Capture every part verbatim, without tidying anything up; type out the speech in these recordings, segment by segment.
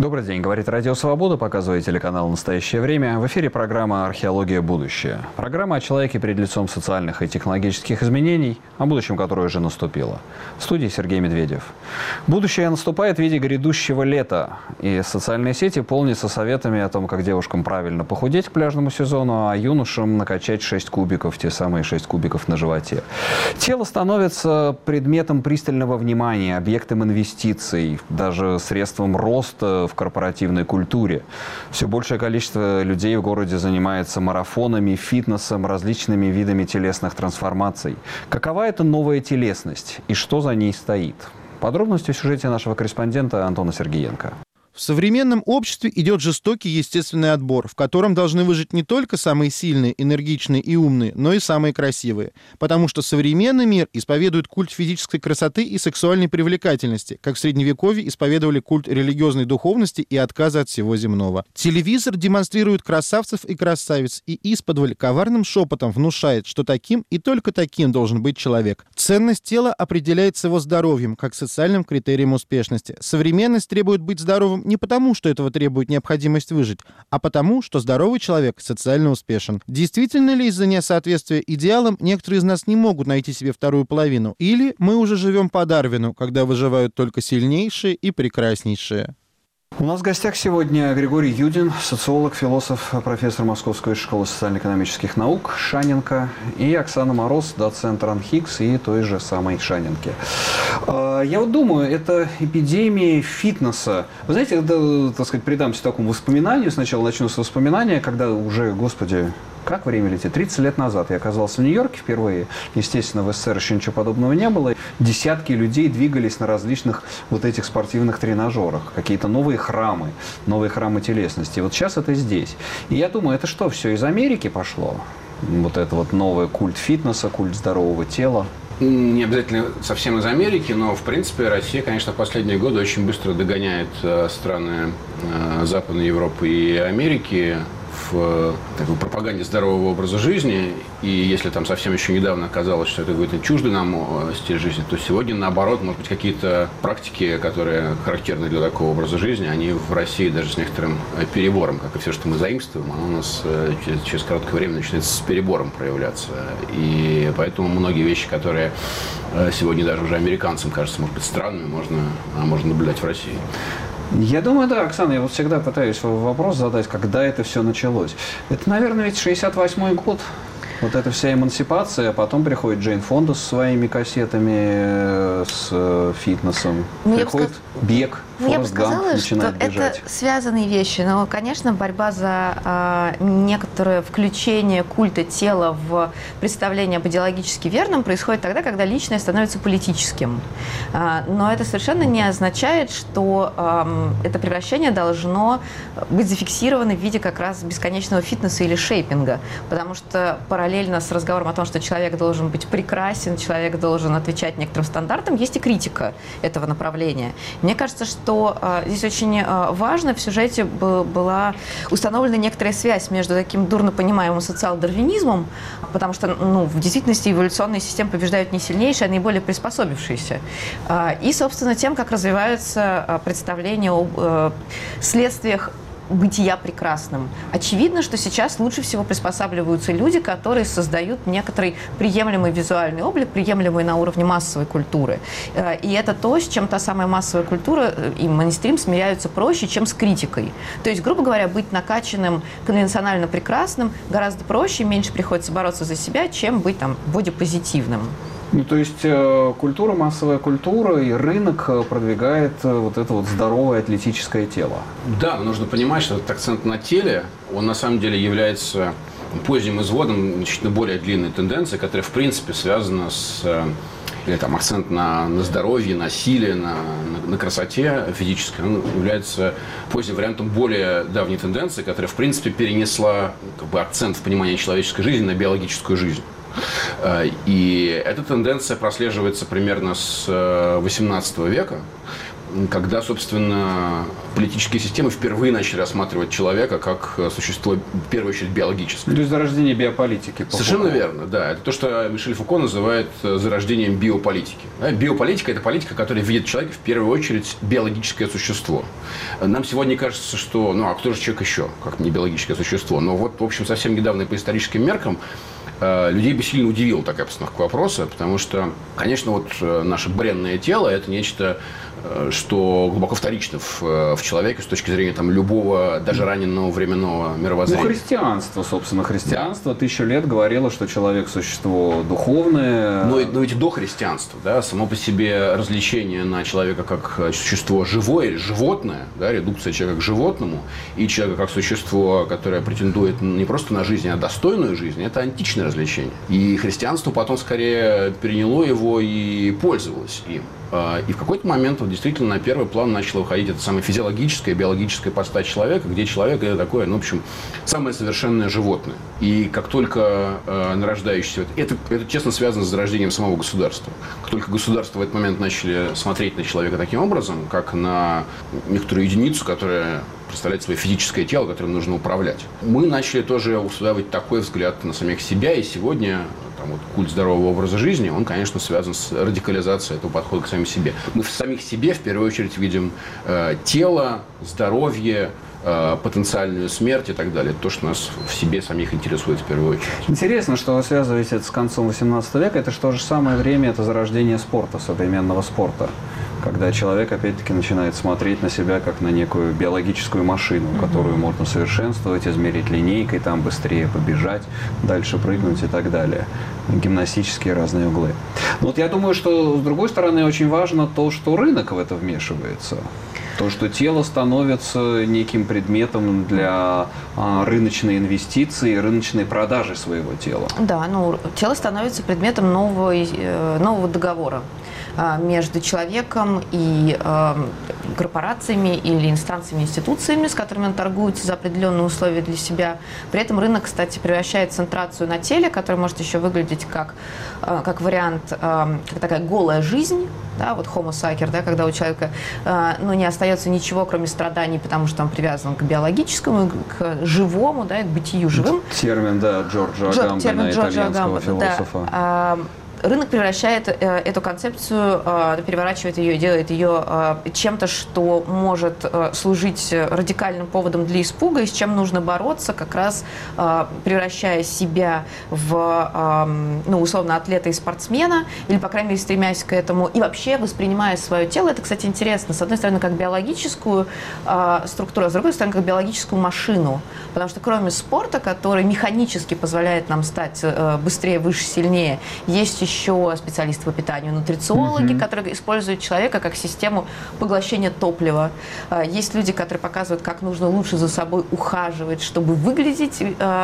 Добрый день, говорит Радио Свобода, показывает телеканал «Настоящее время». В эфире программа «Археология. Будущее». Программа о человеке перед лицом социальных и технологических изменений, о будущем, которое уже наступило. В студии Сергей Медведев. Будущее наступает в виде грядущего лета. И социальные сети полнятся советами о том, как девушкам правильно похудеть к пляжному сезону, а юношам накачать шесть кубиков, те самые шесть кубиков на животе. Тело становится предметом пристального внимания, объектом инвестиций, даже средством роста в корпоративной культуре. Все большее количество людей в городе занимается марафонами, фитнесом, различными видами телесных трансформаций. Какова эта новая телесность и что за ней стоит? Подробности в сюжете нашего корреспондента Антона Сергеенко. В современном обществе идет жестокий естественный отбор, в котором должны выжить не только самые сильные, энергичные и умные, но и самые красивые. Потому что современный мир исповедует культ физической красоты и сексуальной привлекательности, как в Средневековье исповедовали культ религиозной духовности и отказа от всего земного. Телевизор демонстрирует красавцев и красавиц и исподволь коварным шепотом внушает, что таким и только таким должен быть человек. Ценность тела определяется его здоровьем, как социальным критерием успешности. Современность требует быть здоровым не потому, что этого требует необходимость выжить, а потому, что здоровый человек социально успешен. Действительно ли из-за несоответствия идеалам некоторые из нас не могут найти себе вторую половину? Или мы уже живем по Дарвину, когда выживают только сильнейшие и прекраснейшие? У нас в гостях сегодня Григорий Юдин, социолог, философ, профессор Московской школы социально-экономических наук Шаненко, и Оксана Мороз, доцент РАНХИКС и той же самой Шаненки. Я вот думаю, это эпидемия фитнеса. Вы знаете, когда, так сказать, предамся такому воспоминанию, сначала начну с воспоминания, когда уже, господи, как время летит? тридцать лет назад я оказался в Нью-Йорке впервые. Естественно, в СССР еще ничего подобного не было. Десятки людей двигались на различных вот этих спортивных тренажерах. Какие-то новые храмы, новые храмы телесности. Вот сейчас это здесь. И я думаю, это что, все из Америки пошло? Вот это вот новый культ фитнеса, культ здорового тела. Не обязательно совсем из Америки, но, в принципе, Россия, конечно, в последние годы очень быстро догоняет страны Западной Европы и Америки в такой пропаганде здорового образа жизни. И если там совсем еще недавно казалось, что это какой-то чуждый нам стиль жизни, то сегодня, наоборот, может быть, какие-то практики, которые характерны для такого образа жизни, они в России даже с некоторым перебором, как и все, что мы заимствуем, оно у нас через, через короткое время начинает с перебором проявляться. И поэтому многие вещи, которые сегодня даже уже американцам кажутся, может быть, странными, можно, можно наблюдать в России. Я думаю, да, Оксана, я вот всегда пытаюсь вопрос задать, когда это все началось. Это, наверное, ведь шестьдесят восьмой год. Вот эта вся эмансипация, а потом приходит Джейн Фонда со своими кассетами, с фитнесом, ну, приходит сказала, бег, ну, Форрест Гамп начинает что бежать. Это связанные вещи, но, конечно, борьба за э, некоторое включение культа тела в представление об идеологически верном происходит тогда, когда личное становится политическим. Э, но это совершенно не означает, что э, это превращение должно быть зафиксировано в виде как раз бесконечного фитнеса или шейпинга, потому что параллельно с разговором о том, что человек должен быть прекрасен, человек должен отвечать некоторым стандартам, есть и критика этого направления. Мне кажется, что э, здесь очень э, важно в сюжете б, была установлена некоторая связь между таким дурно понимаемым социал-дарвинизмом, потому что ну, в действительности эволюционные системы побеждают не сильнейшие, а наиболее приспособившиеся, э, и, собственно, тем, как развиваются э, представления об э, следствиях бытия прекрасным. Очевидно, что сейчас лучше всего приспосабливаются люди, которые создают некоторый приемлемый визуальный облик, приемлемый на уровне массовой культуры. И это то, с чем та самая массовая культура и мейнстрим смиряются проще, чем с критикой. То есть, грубо говоря, быть накачанным, конвенционально прекрасным гораздо проще, меньше приходится бороться за себя, чем быть там бодипозитивным. Ну, то есть э, культура, массовая культура и рынок продвигает э, вот это вот здоровое атлетическое тело. Да, но нужно понимать, что этот акцент на теле, он на самом деле является поздним изводом значительно более длинной тенденции, которая в принципе связана с или там акцент на, на здоровье, на силе, на, на, на красоте физической, он является поздним вариантом более давней тенденции, которая в принципе перенесла как бы, акцент в понимании человеческой жизни на биологическую жизнь. И эта тенденция прослеживается примерно с восемнадцатого века. когда, собственно, политические системы впервые начали рассматривать человека как существо, в первую очередь, биологическое. То есть зарождение биополитики. По Совершенно Фуко. верно, да. Это то, что Мишель Фуко называет зарождением биополитики. Да, биополитика – это политика, которая видит человека в первую очередь биологическое существо. Нам сегодня кажется, что, ну, а кто же человек еще, как не биологическое существо? Но вот, в общем, совсем недавно и по историческим меркам людей бы сильно удивила такая постановка вопроса, потому что, конечно, вот наше бренное тело – это нечто, что глубоко вторично в, в человеке с точки зрения там, любого, даже раненного временного мировоззрения. Ну, христианство, собственно, христианство да. тысячу лет говорило, что человек – существо духовное. Но, но ведь до христианства, да, само по себе различение на человека как существо живое или животное, да, редукция человека к животному, и человека как существо, которое претендует не просто на жизнь, а достойную жизнь, это античное развлечение. И христианство потом скорее переняло его и пользовалось им. И в какой-то момент вот, действительно на первый план начало выходить это самое физиологическое, биологическое постать человека, где человек это такое, ну, в общем, самое совершенное животное. И как только э, нарождающееся... Это, это, честно, связано с зарождением самого государства. Как только государства в этот момент начали смотреть на человека таким образом, как на некоторую единицу, которая представляет свое физическое тело, которым нужно управлять, мы начали тоже усваивать такой взгляд на самих себя, и сегодня... Вот, культ здорового образа жизни, он, конечно, связан с радикализацией этого подхода к самим себе. Мы в самих себе, в первую очередь, видим э, тело, здоровье, э, потенциальную смерть и так далее. То, что нас в себе самих интересует в первую очередь. Интересно, что вы связываете это с концом восемнадцатого века. Это же то же самое время, это зарождение спорта, современного спорта. Когда человек, опять-таки, начинает смотреть на себя как на некую биологическую машину, mm-hmm. которую можно совершенствовать, измерить линейкой, там быстрее побежать, дальше прыгнуть и так далее. Гимнастические разные углы. Но вот я думаю, что, с другой стороны, очень важно то, что рынок в это вмешивается. То, что тело становится неким предметом для а, рыночной инвестиции, рыночной продажи своего тела. Да, ну, тело становится предметом нового, нового договора между человеком и э, корпорациями или инстанциями, институциями, с которыми он торгуется за определенные условия для себя. При этом рынок, кстати, превращает центрацию на теле, которая может еще выглядеть как, э, как вариант, э, как такая голая жизнь, да, вот homo sacer, да, когда у человека э, ну, не остается ничего, кроме страданий, потому что он привязан к биологическому, к живому, да, к бытию живым. Термин, да, Джорджа Агамбена, итальянского философа. Да. Рынок превращает э, эту концепцию, э, переворачивает ее и делает ее э, чем-то, что может э, служить радикальным поводом для испуга, и с чем нужно бороться, как раз э, превращая себя в, э, ну, условно, атлета и спортсмена, или, по крайней мере, стремясь к этому, и вообще воспринимая свое тело. Это, кстати, интересно. С одной стороны, как биологическую э, структуру, а с другой стороны, как биологическую машину. Потому что кроме спорта, который механически позволяет нам стать э, быстрее, выше, сильнее, есть еще специалисты по питанию, нутрициологи, mm-hmm. которые используют человека как систему поглощения топлива. Есть люди, которые показывают, как нужно лучше за собой ухаживать, чтобы выглядеть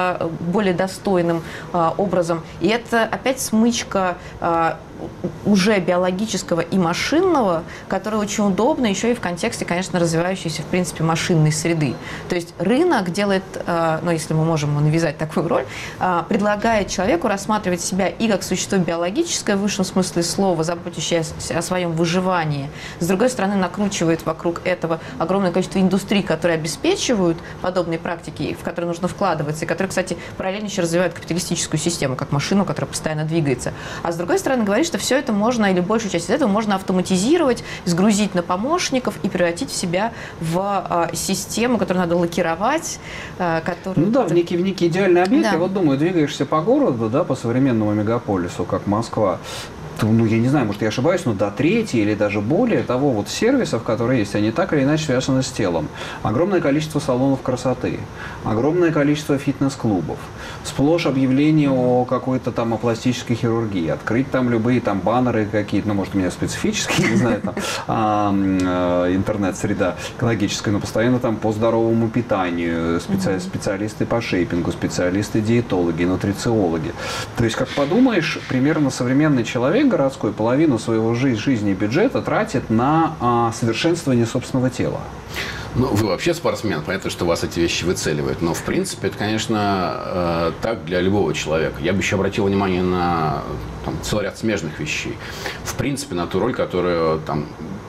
более достойным образом. И это опять смычка уже биологического и машинного, которое очень удобно еще и в контексте, конечно, развивающейся, в принципе, машинной среды. То есть рынок делает, ну, если мы можем навязать такую роль, предлагает человеку рассматривать себя и как существо биологическое, в высшем смысле слова, заботящееся о своем выживании. С другой стороны, накручивает вокруг этого огромное количество индустрий, которые обеспечивают подобные практики, в которые нужно вкладываться, и которые, кстати, параллельно еще развивают капиталистическую систему, как машину, которая постоянно двигается. А с другой стороны, говорит, что все это можно, или большую часть из этого можно автоматизировать, сгрузить на помощников и превратить в себя в э, систему, которую надо лакировать. Э, которую... Ну да, в некий, в некий идеальный объект. Да. Я вот думаю, двигаешься по городу, да, по современному мегаполису, как Москва, ну, я не знаю, может, я ошибаюсь, но до трети или даже более того вот сервисов, которые есть, они так или иначе связаны с телом. Огромное количество салонов красоты, огромное количество фитнес-клубов, сплошь объявления о какой-то там о пластической хирургии, открыть там любые там баннеры какие-то, ну, может, у меня специфические, не знаю, там, а, а, интернет-среда экологическая, но постоянно там по здоровому питанию, специ... специалисты по шейпингу, специалисты-диетологи, нутрициологи. То есть, как подумаешь, примерно современный человек городской половину своего жи- жизни и бюджета тратит на а, совершенствование собственного тела. Ну, вы вообще спортсмен, понятно, что вас эти вещи выцеливают, но, в принципе, это, конечно, э, так для любого человека. Я бы еще обратил внимание на там, целый ряд смежных вещей. В принципе, на ту роль, которую там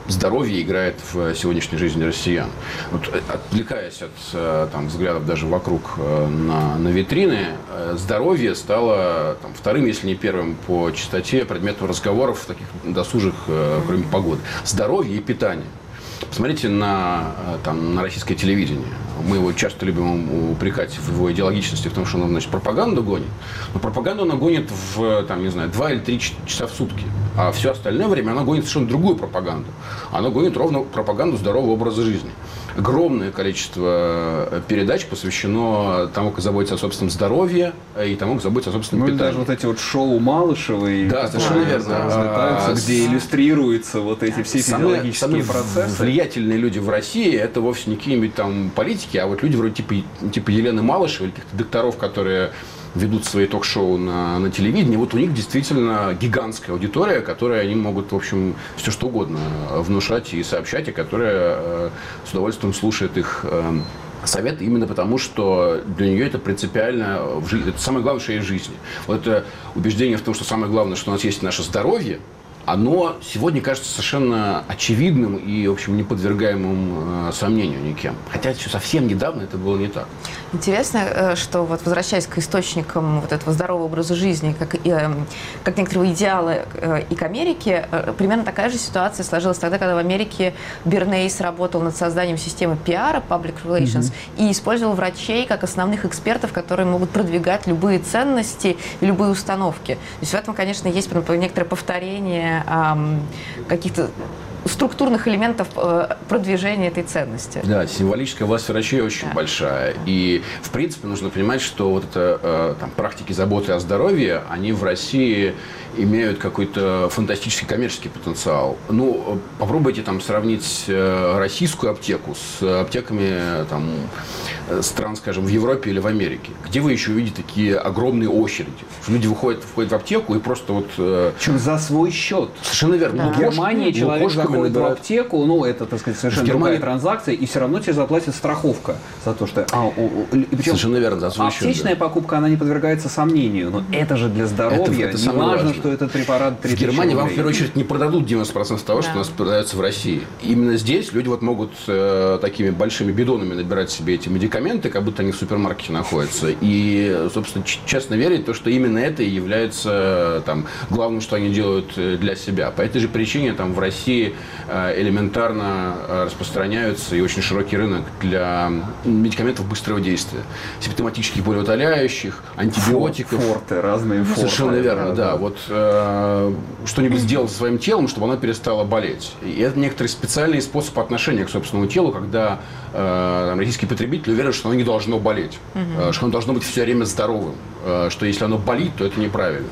здоровье играет в сегодняшней жизни россиян. Вот, отвлекаясь от там, взглядов даже вокруг на, на витрины, здоровье стало там, вторым, если не первым по частоте предметом разговоров таких досужих, кроме погоды. Здоровье и питание. Посмотрите на, там, на российское телевидение. Мы его часто любим упрекать в его идеологичности, в том, что он, значит, пропаганду гонит. Но пропаганду она гонит в, там, не знаю, два или три часа в сутки. А все остальное время она гонит совершенно другую пропаганду. Она гонит ровно пропаганду здорового образа жизни. Огромное количество передач посвящено тому, как заботиться о собственном здоровье и тому, как заботиться о собственном ну, питании. Даже вот эти вот шоу Малышевой, да, совершенно верно. А, где иллюстрируются вот эти все самые, физиологические самые процессы. Влиятельные люди в России — это вовсе не какие-нибудь там политики, а вот люди вроде типа, типа Елены Малышевой или каких-то докторов, которые ведут свои ток-шоу на, на телевидении. Вот у них действительно гигантская аудитория, которой они могут, в общем, все что угодно внушать и сообщать, и которая э, с удовольствием слушает их э, советы, именно потому, что для нее это принципиально, в жизни, это самое главное в своей жизни. Вот это убеждение в том, что самое главное, что у нас есть наше здоровье, оно сегодня кажется совершенно очевидным и, в общем, не подвергаемым э, сомнению никем. Хотя еще совсем недавно это было не так. Интересно, что вот возвращаясь к источникам вот этого здорового образа жизни, как, э, как некоторого идеала э, и к Америке, э, примерно такая же ситуация сложилась тогда, когда в Америке Бернейс работал над созданием системы пиара, public relations, mm-hmm. и использовал врачей как основных экспертов, которые могут продвигать любые ценности и любые установки. То есть в этом, конечно, есть некоторое повторение каких-то структурных элементов продвижения этой ценности. Да, символическая власть врачей очень да. большая. И, в принципе, нужно понимать, что вот это там, практики заботы о здоровье, они в России имеют какой-то фантастический коммерческий потенциал. Ну, попробуйте там сравнить российскую аптеку с аптеками там, стран, скажем, в Европе или в Америке. Где вы еще увидите такие огромные очереди? Люди выходят, входят в аптеку и просто вот... Причем за свой счет. Совершенно верно. Да. В Германии ну, человек заходит набирают... в аптеку, ну, это, так сказать, совершенно другая транзакция, и все равно тебе заплатит страховка за то, что... А, совершенно верно, за свой счет. Аптечная да. покупка, она не подвергается сомнению, но это же для здоровья. Это, это не важно, важно, что этот препарат... В Германии вам, в первую очередь, не продадут девяносто процентов того, да. что у нас продается в России. Именно здесь люди вот могут э, такими большими бидонами набирать себе эти медикаменты, как будто они в супермаркете находятся. И, собственно, честно верить в то, что именно это и является там, главным, что они делают для себя. По этой же причине там, в России э, элементарно распространяются и очень широкий рынок для медикаментов быстрого действия. Симптоматических болеутоляющих, антибиотиков. Форты, разные форты. Совершенно верно, да. да. Вот э, что-нибудь сделать со своим телом, чтобы оно перестало болеть. И это некоторый специальный способ отношения к собственному телу, когда э, российский потребитель уверен, что оно не должно болеть, угу. что оно должно быть все время здоровым, что если оно болит, то это неправильно.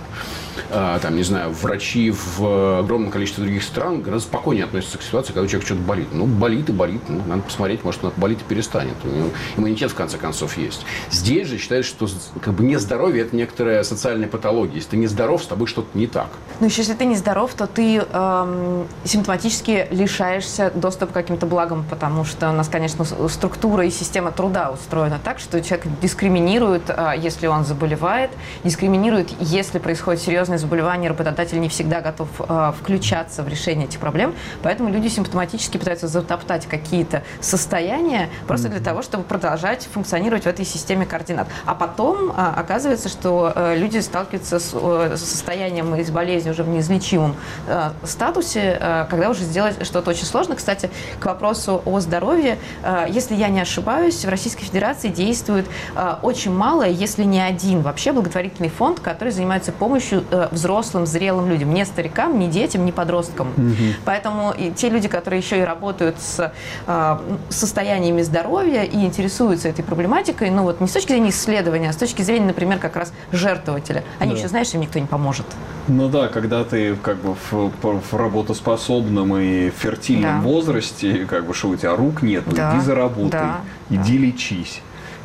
Там, не знаю, врачи в огромном количестве других стран гораздо спокойнее относятся к ситуации, когда у человека что-то болит. Ну, болит и болит, ну, надо посмотреть, может, он болит и перестанет. У него иммунитет, в конце концов, есть. Здесь же считается, что как бы нездоровье – это некоторая социальная патология. Если ты нездоров, с тобой что-то не так. Ну, еще если ты нездоров, то ты эм, симптоматически лишаешься доступа к каким-то благам, потому что у нас, конечно, структура и система труда устроена так, что человек дискриминирует, э, если он заболевает, дискриминирует, если происходит серьезное заболевание, работодатель не всегда готов э, включаться в решение этих проблем, поэтому люди симптоматически пытаются затоптать какие-то состояния просто для того, чтобы продолжать функционировать в этой системе координат. А потом э, оказывается, что э, люди сталкиваются с э, состоянием и с болезнью уже в неизлечимом э, статусе, э, когда уже сделать что-то очень сложно. Кстати, к вопросу о здоровье, э, если я не ошибаюсь, в Российской Федерации действует э, очень мало, если не один вообще благотворительный фонд, который занимается помощью взрослым, зрелым людям, не старикам, не детям, не подросткам. Mm-hmm. Поэтому и те люди, которые еще и работают с э, состояниями здоровья и интересуются этой проблематикой, ну вот не с точки зрения исследования, а с точки зрения, например, как раз жертвователя, они да. еще, знаешь, им никто не поможет. Ну да, когда ты как бы в, в работоспособном и фертильном да. возрасте, как бы, что у тебя рук нет, да. иди заработай, да. иди да. лечись.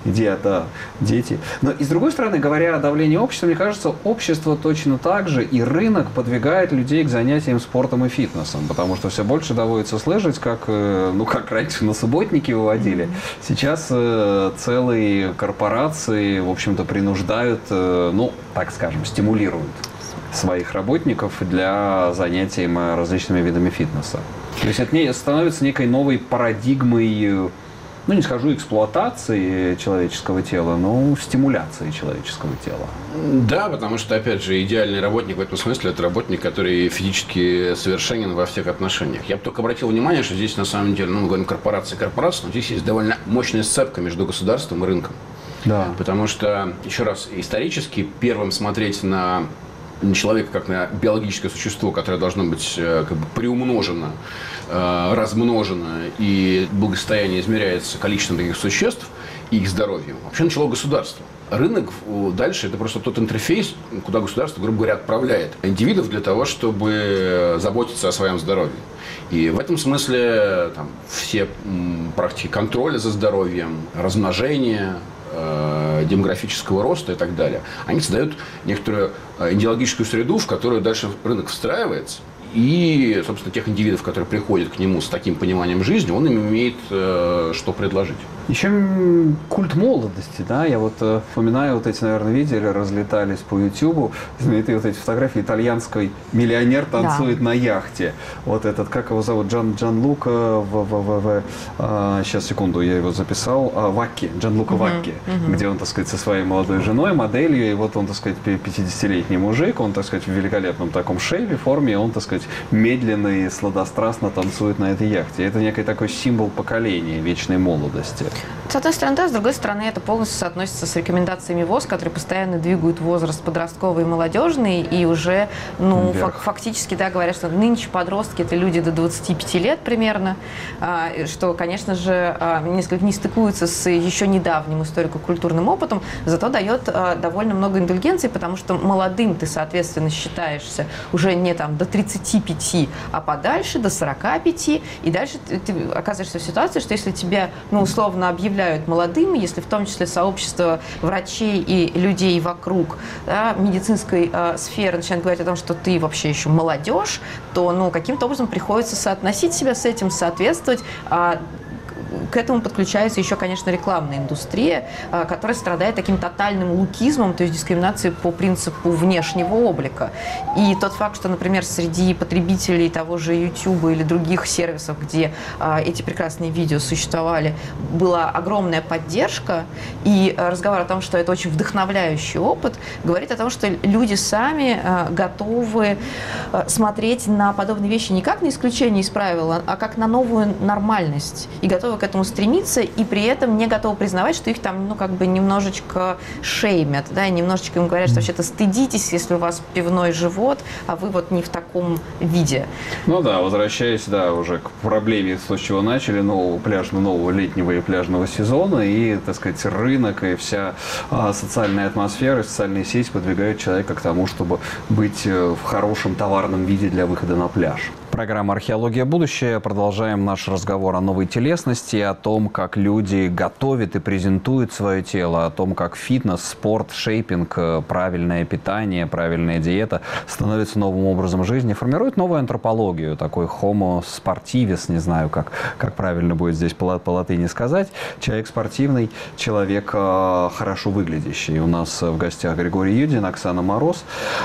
Где, да, дети. Но и с другой стороны, говоря о давлении общества, мне кажется, общество точно так же и рынок подвигает людей к занятиям спортом и фитнесом, потому что все больше доводится слышать, как, ну, как раньше на субботники выводили. Сейчас э, целые корпорации, в общем-то, принуждают, э, ну, так скажем, стимулируют своих работников для занятий различными видами фитнеса. То есть это не, становится некой новой парадигмой, ну, не скажу эксплуатации человеческого тела, но стимуляции человеческого тела. Да, потому что, опять же, идеальный работник в этом смысле – это работник, который физически совершенен во всех отношениях. Я бы только обратил внимание, что здесь, на самом деле, ну, мы говорим корпорация, корпорация, но здесь есть довольно мощная сцепка между государством и рынком. Да. Потому что, еще раз, исторически первым смотреть на человека как на биологическое существо, которое должно быть как бы приумножено, размножено, и благосостояние измеряется количеством таких существ и их здоровьем, вообще начало государство. Рынок дальше – это просто тот интерфейс, куда государство, грубо говоря, отправляет индивидов для того, чтобы заботиться о своем здоровье. И в этом смысле там, все практики контроля за здоровьем, размножения, демографического роста и так далее, они создают некоторую идеологическую среду, в которую дальше рынок встраивается. И, собственно, тех индивидов, которые приходят к нему с таким пониманием жизни, он им имеет э, что предложить. Еще культ молодости, да, я вот э, вспоминаю вот эти, наверное, видели, разлетались по Ютубу, знаменитые вот эти фотографии, итальянский миллионер танцует, да, на яхте. Вот этот, как его зовут, Джан, Джанлука, в, в, в, в, э, сейчас, секунду, я его записал, э, Вакки, Джанлука uh-huh, Вакки, uh-huh. где он, так сказать, со своей молодой женой, моделью, и вот он, так сказать, пятидесятилетний мужик, он, так сказать, в великолепном таком шейве, форме, он, так сказать, медленно и сладострастно танцует на этой яхте. Это некий такой символ поколения, вечной молодости. С одной стороны, да, с другой стороны, это полностью соотносится с рекомендациями ВОЗ, которые постоянно двигают возраст подростковый и молодежный, и уже, ну, фак- фактически, да, говорят, что нынче подростки – это люди до двадцати пяти лет примерно, а, что, конечно же, а, несколько не стыкуется с еще недавним историко-культурным опытом, зато дает а, довольно много индульгенций, потому что молодым ты, соответственно, считаешься уже не там до тридцати пяти, а подальше, до сорока пяти, и дальше ты, ты оказываешься в ситуации, что если тебя, ну, условно объявляют молодым, если в том числе сообщество врачей и людей вокруг, да, медицинской э, сферы начинают говорить о том, что ты вообще еще молодежь, то, ну, каким-то образом приходится соотносить себя с этим, соответствовать. Э, К этому подключается еще, конечно, рекламная индустрия, которая страдает таким тотальным лукизмом, то есть дискриминацией по принципу внешнего облика. И тот факт, что, например, среди потребителей того же YouTube или других сервисов, где эти прекрасные видео существовали, была огромная поддержка, и разговор о том, что это очень вдохновляющий опыт, говорит о том, что люди сами готовы смотреть на подобные вещи не как на исключение из правил, а как на новую нормальность, и готовы к этому стремиться, и при этом не готовы признавать, что их там, ну, как бы немножечко шеймят, да, и немножечко им говорят, что вообще-то стыдитесь, если у вас пивной живот, а вы вот не в таком виде. Ну да, возвращаясь, да, уже к проблеме, с чего начали, нового пляжного, нового летнего и пляжного сезона, и, так сказать, рынок и вся а, социальная атмосфера, социальные сети подвигают человека к тому, чтобы быть в хорошем товарном виде для выхода на пляж. Программа «Археология. Будущее». Продолжаем наш разговор о новой телесности, о том, как люди готовят и презентуют свое тело, о том, как фитнес, спорт, шейпинг, правильное питание, правильная диета становится новым образом жизни, формирует новую антропологию, такой homo sportivis, не знаю, как, как правильно будет здесь по, по латыни сказать. Человек спортивный, человек э, хорошо выглядящий. У нас в гостях Григорий Юдин, Оксана Мороз.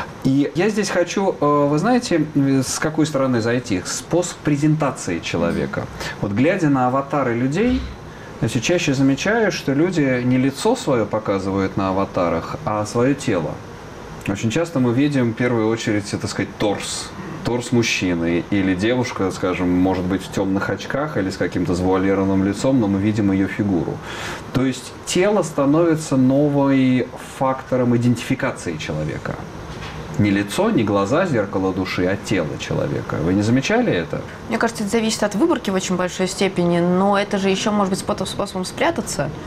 И я здесь хочу, э, вы знаете, с какой стороны зайти? Способ презентации человека. Вот глядя на аватары людей, я все чаще замечаю, что люди не лицо свое показывают на аватарах, а свое тело. Очень часто мы видим в первую очередь, так сказать, торс. Торс мужчины или девушка, скажем, может быть в темных очках или с каким-то завуалированным лицом, но мы видим ее фигуру. То есть тело становится новым фактором идентификации человека. Не лицо, не глаза, зеркало души, а тело человека. Вы не замечали это? Мне кажется, это зависит от выборки в очень большой степени, но это же еще может быть способом спрятаться.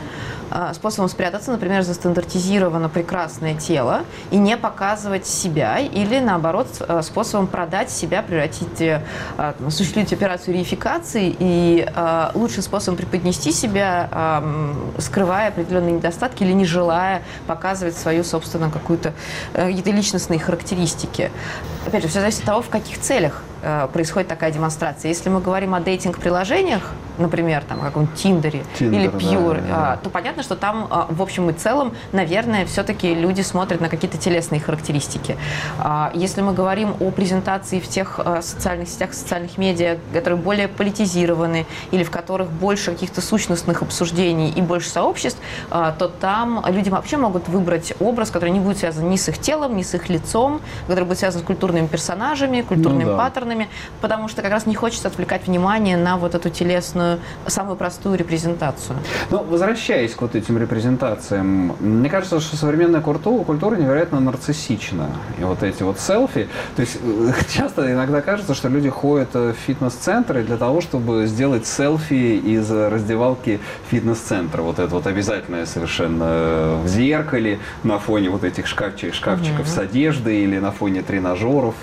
способом спрятаться, например, за стандартизированно прекрасное тело и не показывать себя, или, наоборот, способом продать себя, превратить, осуществить операцию реификации, и лучшим способом преподнести себя, скрывая определенные недостатки или не желая показывать свою, собственно, какую-то, какие-то личностные характеристики. Опять же, все зависит от того, в каких целях происходит такая демонстрация. Если мы говорим о дейтинг-приложениях, например, там, о каком-нибудь Тиндере Тиндер, или Пьюр, да, да. то понятно, что там, в общем и целом, наверное, все-таки люди смотрят на какие-то телесные характеристики. Если мы говорим о презентации в тех социальных сетях, социальных медиа, которые более политизированы или в которых больше каких-то сущностных обсуждений и больше сообществ, то там люди вообще могут выбрать образ, который не будет связан ни с их телом, ни с их лицом, который будет связан с культурными персонажами, культурными ну, да. паттернами, потому что как раз не хочется отвлекать внимание на вот эту телесную, самую простую репрезентацию. Ну, возвращаясь к вот этим репрезентациям, мне кажется, что современная культура, культура невероятно нарциссична. И вот эти вот селфи, то есть часто иногда кажется, что люди ходят в фитнес-центры для того, чтобы сделать селфи из раздевалки фитнес-центра. Вот это вот обязательное совершенно в зеркале, на фоне вот этих шкафчиков, шкафчиков mm-hmm. с одеждой или на фоне тренажеров.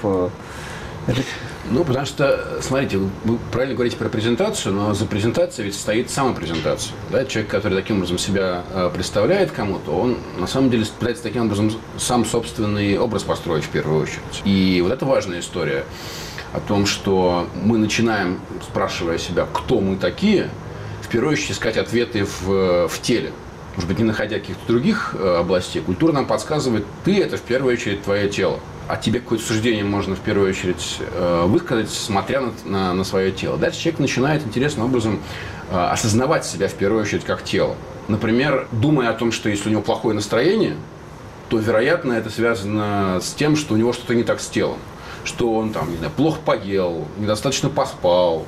Это... Ну, потому что, смотрите, вы правильно говорите про презентацию, но за презентацией ведь стоит самопрезентация. Да? Человек, который таким образом себя представляет кому-то, он на самом деле пытается таким образом сам собственный образ построить в первую очередь. И вот это важная история о том, что мы начинаем, спрашивая себя, кто мы такие, в первую очередь искать ответы в, в теле. Может быть, не находя каких-то других областей. Культура нам подсказывает, ты – это в первую очередь твое тело. А тебе какое-то суждение можно в первую очередь э, высказать, смотря на, на, на свое тело. Дальше человек начинает интересным образом э, осознавать себя в первую очередь как тело. Например, думая о том, что если у него плохое настроение, то, вероятно, это связано с тем, что у него что-то не так с телом. Что он там, не знаю, плохо поел, недостаточно поспал,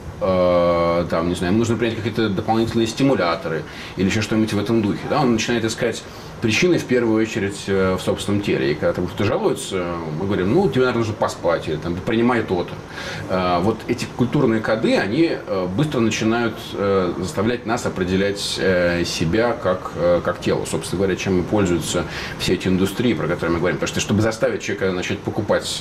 э, там, не знаю, ему нужно принять какие-то дополнительные стимуляторы или еще что-нибудь в этом духе. Да? Он начинает искать причины в первую очередь в собственном теле. И когда там кто-то жалуется, мы говорим, ну, тебе, наверное, нужно поспать, или там, принимай то-то. Вот эти культурные коды, они быстро начинают заставлять нас определять себя как, как тело. Собственно говоря, чем и пользуются все эти индустрии, про которые мы говорим. Потому что, чтобы заставить человека начать покупать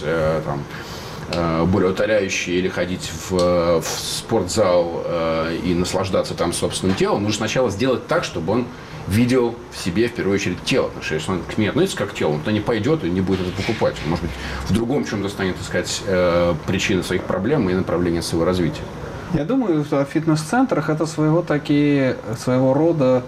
там, более утоляющие или ходить в, в спортзал э, и наслаждаться там собственным телом, нужно сначала сделать так, чтобы он видел в себе, в первую очередь, тело. Потому что если он к мне относится как к телу, он туда не пойдет и не будет это покупать. Он, может быть, в другом чем-то станет искать э, причины своих проблем и направления своего развития. Я думаю, в фитнес-центрах это своего, такие, своего рода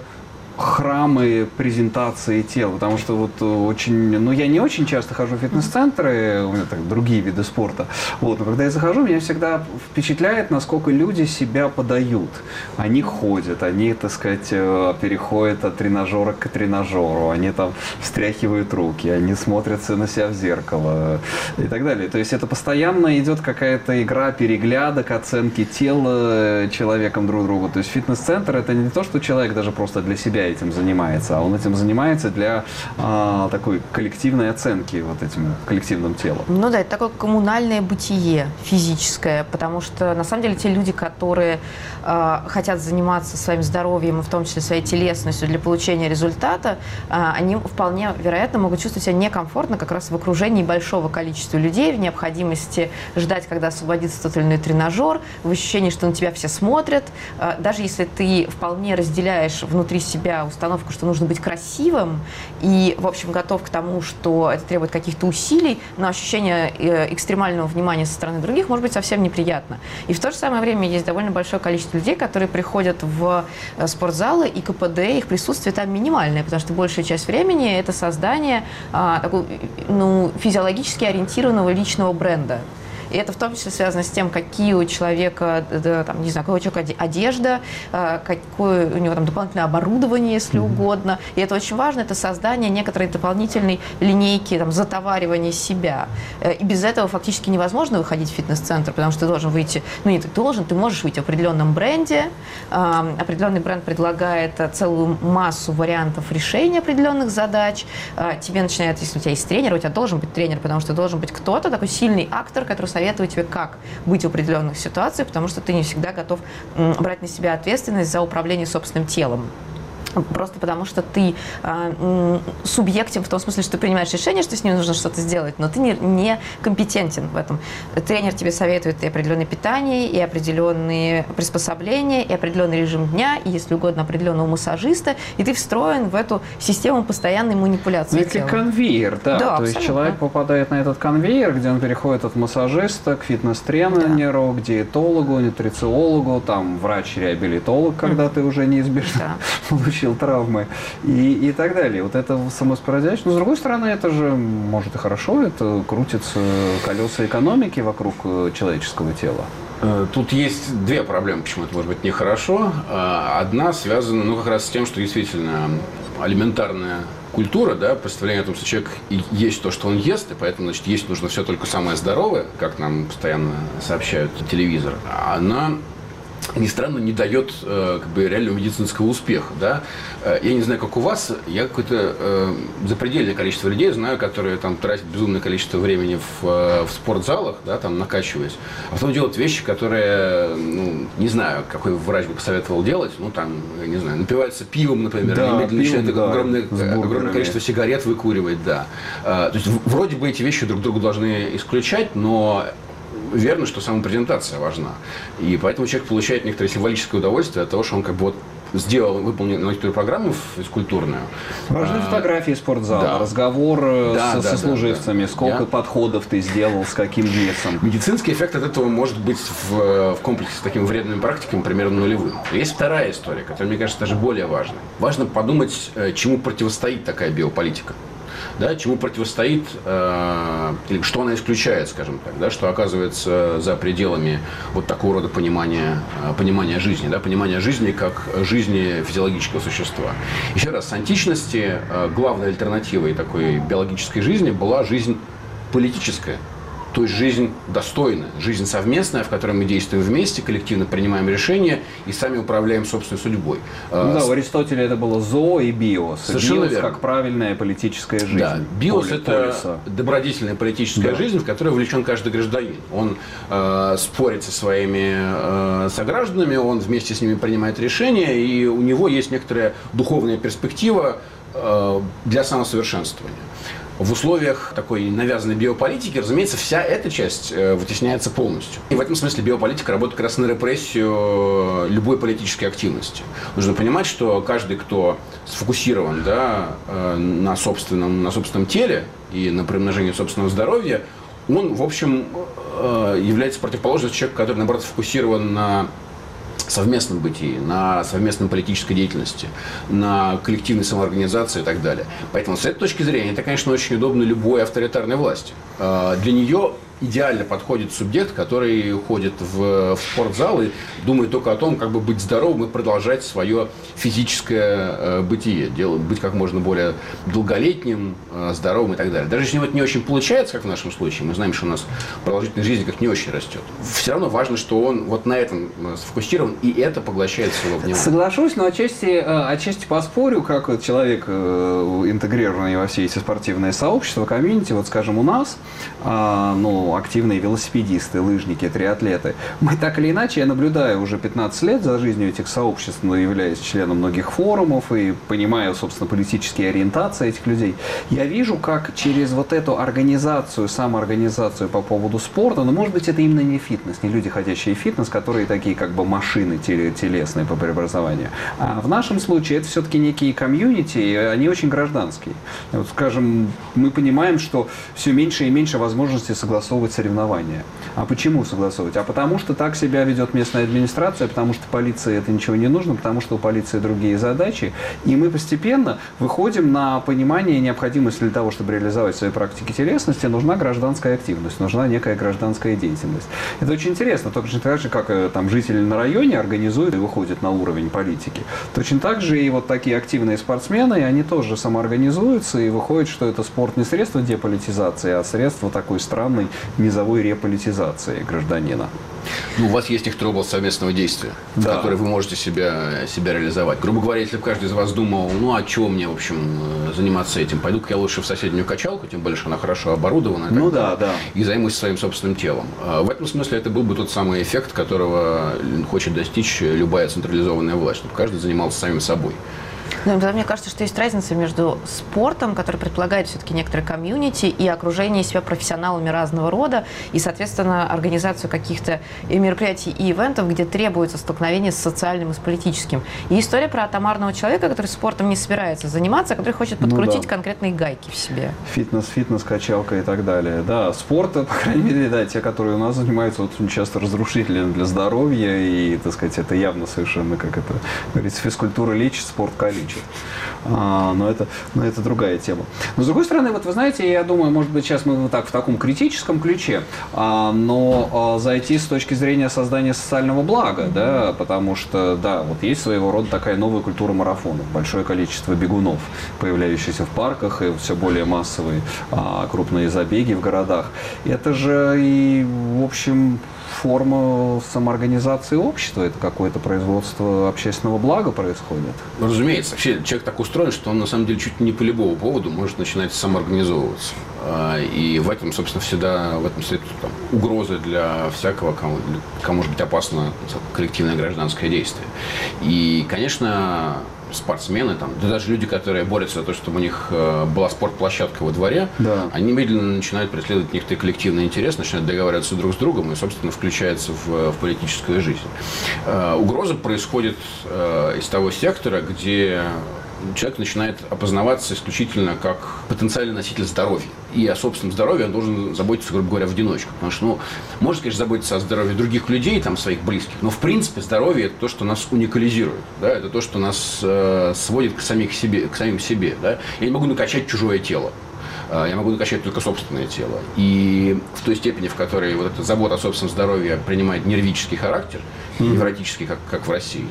храмы презентации тела, потому что вот очень, ну я не очень часто хожу в фитнес-центры, у меня так другие виды спорта, вот, но когда я захожу, меня всегда впечатляет, насколько люди себя подают. Они ходят, они, так сказать, переходят от тренажера к тренажеру, они там встряхивают руки, они смотрятся на себя в зеркало и так далее. То есть это постоянно идет какая-то игра переглядок, оценки тела человеком друг другу. То есть фитнес-центр это не то, что человек даже просто для себя этим занимается, а он этим занимается для а, такой коллективной оценки вот этим коллективным телом. Ну да, это такое коммунальное бытие физическое, потому что на самом деле те люди, которые э, хотят заниматься своим здоровьем, и в том числе своей телесностью для получения результата, э, они вполне вероятно могут чувствовать себя некомфортно как раз в окружении большого количества людей, в необходимости ждать, когда освободится тот или иной тренажер, в ощущении, что на тебя все смотрят, э, даже если ты вполне разделяешь внутри себя установку, что нужно быть красивым и, в общем, готов к тому, что это требует каких-то усилий, но ощущение экстремального внимания со стороны других может быть совсем неприятно. И в то же самое время есть довольно большое количество людей, которые приходят в спортзалы, и ка пэ дэ, их присутствие там минимальное, потому что большая часть времени это создание а, такого, ну, физиологически ориентированного личного бренда. И это в том числе связано с тем, какие у человека, да, там, не знаю, какой у человека одежда, какое у него там дополнительное оборудование, если mm-hmm. угодно. И это очень важно, это создание некоторой дополнительной линейки, там, затоваривания себя. И без этого фактически невозможно выходить в фитнес-центр, потому что ты должен выйти, ну не ты должен, ты можешь выйти в определенном бренде. Определенный бренд предлагает целую массу вариантов решения определенных задач. Тебе начинает, если у тебя есть тренер, у тебя должен быть тренер, потому что должен быть кто-то, такой сильный актор, который советую тебе, как быть в определенных ситуациях, потому что ты не всегда готов брать на себя ответственность за управление собственным телом. Просто потому, что ты э, субъектен в том смысле, что ты принимаешь решение, что с ним нужно что-то сделать, но ты не, не компетентен в этом. Тренер тебе советует и определенное питание, и определенные приспособления, и определенный режим дня, и, если угодно, определенного массажиста, и ты встроен в эту систему постоянной манипуляции. Это конвейер, да. Да, То абсолютно. есть человек попадает на этот конвейер, где он переходит от массажиста к фитнес-тренеру, да. к диетологу, нутрициологу, там врач-реабилитолог, когда mm. ты уже неизбежно да. получил травмы и, и так далее. Вот это самоспроизводящее. Но, с другой стороны, это же, может, и хорошо, это крутятся колеса экономики вокруг человеческого тела. Тут есть две проблемы, почему это может быть нехорошо. Одна связана, ну, как раз с тем, что действительно элементарная культура, да, представление о том, что человек есть то, что он ест, и поэтому, значит, есть нужно все только самое здоровое, как нам постоянно сообщают телевизор, она, ни странно, не дает э, как бы реального медицинского успеха, да. Я не знаю, как у вас, я какое-то э, запредельное количество людей знаю, которые там тратят безумное количество времени в, в спортзалах, да, там накачиваясь, а потом делают вещи, которые, ну, не знаю, какой врач бы посоветовал делать, ну, там, я не знаю, напивается пивом, например, да, или начинает да, огромное, огромное количество сигарет выкуривать, да. А, то есть, вроде бы эти вещи друг друга должны исключать, но верно, что самопрезентация важна. И поэтому человек получает некоторое символическое удовольствие от того, что он как бы вот сделал, выполнил некоторую программу физкультурную. Важны а, фотографии спортзала, да. разговор да, со, да, сослуживцами, да, да. сколько Я... подходов ты сделал, с каким весом. Медицинский эффект от этого может быть в, в комплексе с такими вредными практиками примерно нулевым. Есть вторая история, которая, мне кажется, даже более важной. Важно подумать, чему противостоит такая биополитика. Да, чему противостоит, э, или что она исключает, скажем так, да, что оказывается за пределами вот такого рода понимания, э, понимания жизни, да, понимания жизни как жизни физиологического существа. Еще раз, с античности э, главной альтернативой такой биологической жизни была жизнь политическая. То есть жизнь достойная, жизнь совместная, в которой мы действуем вместе, коллективно принимаем решения и сами управляем собственной судьбой. Ну, да, у Аристотеля это было зоо и биос. Совершенно биос верно. Как правильная политическая жизнь. Да, биос Поле, это полиса. добродетельная политическая да. жизнь, в которой вовлечен каждый гражданин. Он э, спорит со своими э, согражданами, он вместе с ними принимает решения, и у него есть некоторая духовная перспектива э, для самосовершенствования. В условиях такой навязанной биополитики, разумеется, вся эта часть э, вытесняется полностью. И в этом смысле биополитика работает как раз на репрессию любой политической активности. Нужно понимать, что каждый, кто сфокусирован да, э, на, собственном, на собственном теле и на приумножении собственного здоровья, он, в общем, э, является противоположностью человека, который, наоборот, сфокусирован на совместном бытии, на совместной политической деятельности, на коллективной самоорганизации и так далее. Поэтому с этой точки зрения это, конечно, очень удобно любой авторитарной власти. Для нее идеально подходит субъект, который ходит в, в спортзал и думает только о том, как бы быть здоровым и продолжать свое физическое э, бытие, делать, быть как можно более долголетним, э, здоровым и так далее. Даже если это не очень получается, как в нашем случае, мы знаем, что у нас продолжительность жизни как не очень растет. Все равно важно, что он вот на этом сфокусирован, и это поглощает всего внимания. Соглашусь, но отчасти, отчасти поспорю, как вот человек, интегрированный во все эти спортивные сообщества, комьюнити, вот скажем, у нас, ну, активные велосипедисты, лыжники, триатлеты. Мы так или иначе, я наблюдаю уже пятнадцать лет за жизнью этих сообществ, но являюсь членом многих форумов и понимаю, собственно, политические ориентации этих людей. Я вижу, как через вот эту организацию, самоорганизацию по поводу спорта, но, может быть, это именно не фитнес, не люди, ходящие в фитнес, которые такие как бы машины телесные по преобразованию. А в нашем случае это все-таки некие комьюнити, и они очень гражданские. Вот, скажем, мы понимаем, что все меньше и меньше возможностей согласовывать соревнования. А почему согласовывать? А потому что так себя ведет местная администрация, потому что полиции это ничего не нужно, потому что у полиции другие задачи. И мы постепенно выходим на понимание необходимости для того, чтобы реализовать свои практики телесности, нужна гражданская активность, нужна некая гражданская деятельность. Это очень интересно. Точно так же, как там жители на районе организуют и выходят на уровень политики. Точно так же и вот такие активные спортсмены, они тоже самоорганизуются, и выходит, что это спорт не средство деполитизации, а средство такой странной низовой реполитизации гражданина. Ну, у вас есть некоторая область совместного действия, да. в которой вы можете себя, себя реализовать. Грубо говоря, если бы каждый из вас думал, ну, а чего мне, в общем, заниматься этим? Пойду-ка я лучше в соседнюю качалку, тем более, что она хорошо оборудована. Ну, да, да. И займусь своим собственным телом. В этом смысле это был бы тот самый эффект, которого хочет достичь любая централизованная власть, чтобы каждый занимался самим собой. Ну, мне кажется, что есть разница между спортом, который предполагает все-таки некоторые комьюнити, и окружение себя профессионалами разного рода, и, соответственно, организацию каких-то мероприятий и ивентов, где требуется столкновение с социальным и с политическим. И история про атомарного человека, который спортом не собирается заниматься, а который хочет подкрутить ну, да. конкретные гайки в себе. Фитнес, фитнес, качалка и так далее. Да, спорт, по крайней мере, да, те, которые у нас занимаются, вот, очень часто разрушительны для здоровья, и, так сказать, это явно совершенно, как это говорится, физкультура лечит, спорт калечит. А, но, это, но это другая тема. Но, с другой стороны, вот вы знаете, я думаю, может быть, сейчас мы вот так в таком критическом ключе, а, но а, зайти с точки зрения создания социального блага, mm-hmm. да, потому что, да, вот есть своего рода такая новая культура марафонов, большое количество бегунов, появляющихся в парках, и все более массовые а, крупные забеги в городах. Это же и, в общем, форма самоорганизации общества, это какое-то производство общественного блага происходит. Разумеется, вообще человек так устроен, что он на самом деле чуть не по любому поводу может начинать самоорганизовываться. И в этом, собственно, всегда в этом стоит там, угроза для всякого, кому, кому может быть опасно коллективное гражданское действие. И, конечно, спортсмены, там, да даже люди, которые борются за то, чтобы у них э, была спортплощадка во дворе, да. они медленно начинают преследовать некоторый коллективный интерес, начинают договариваться друг с другом и, собственно, включаются в, в политическую жизнь. Э, угроза происходит э, из того сектора, где человек начинает опознаваться исключительно как потенциальный носитель здоровья. И о собственном здоровье он должен заботиться, грубо говоря, в одиночку. Потому что, ну, можно, конечно, заботиться о здоровье других людей, там, своих близких, но, в принципе, здоровье – это то, что нас уникализирует, да, это то, что нас э, сводит к, самих себе, к самим себе, да. Я не могу накачать чужое тело. Я могу накачать только собственное тело. И в той степени, в которой вот эта забота о собственном здоровье принимает нервический характер, mm-hmm. невротический, как, как в России,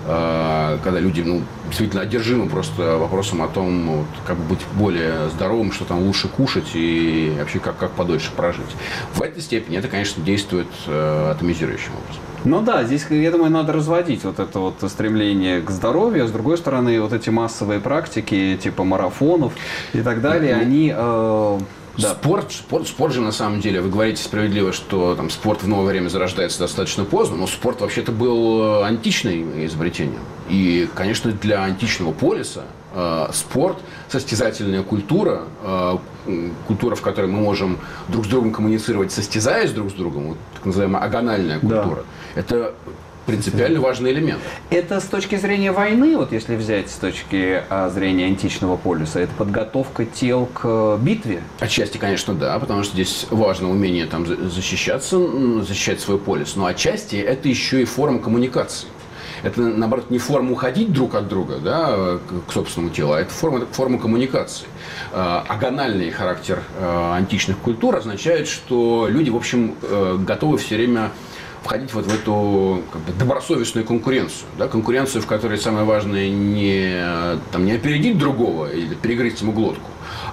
когда люди ну, действительно одержимы просто вопросом о том, вот, как быть более здоровым, что там лучше кушать и вообще как, как подольше прожить. В этой степени это, конечно, действует атомизирующим образом. Ну да, здесь, я думаю, надо разводить вот это вот стремление к здоровью. С другой стороны, вот эти массовые практики, типа марафонов и так далее, mm-hmm. они... Э, да. Спорт, спорт, спорт же на самом деле, вы говорите справедливо, что там, спорт в новое время зарождается достаточно поздно, но спорт вообще-то был античным изобретением. И, конечно, для античного полиса э, спорт, состязательная культура, э, культура, в которой мы можем друг с другом коммуницировать, состязаясь друг с другом, вот, так называемая агональная культура, да. это принципиально важный элемент. Это с точки зрения войны, вот если взять с точки зрения античного полиса, это подготовка тел к битве? Отчасти, конечно, да, потому что здесь важно умение там защищаться, защищать свой полис, но отчасти это еще и форма коммуникации. Это, наоборот, не форма уходить друг от друга, да, к собственному телу, а это форма, форма коммуникации. Агональный характер античных культур означает, что люди, в общем, готовы все время входить вот в эту как бы, добросовестную конкуренцию. Да? Конкуренцию, в которой самое важное не, там, не опередить другого или перегрызть ему глотку,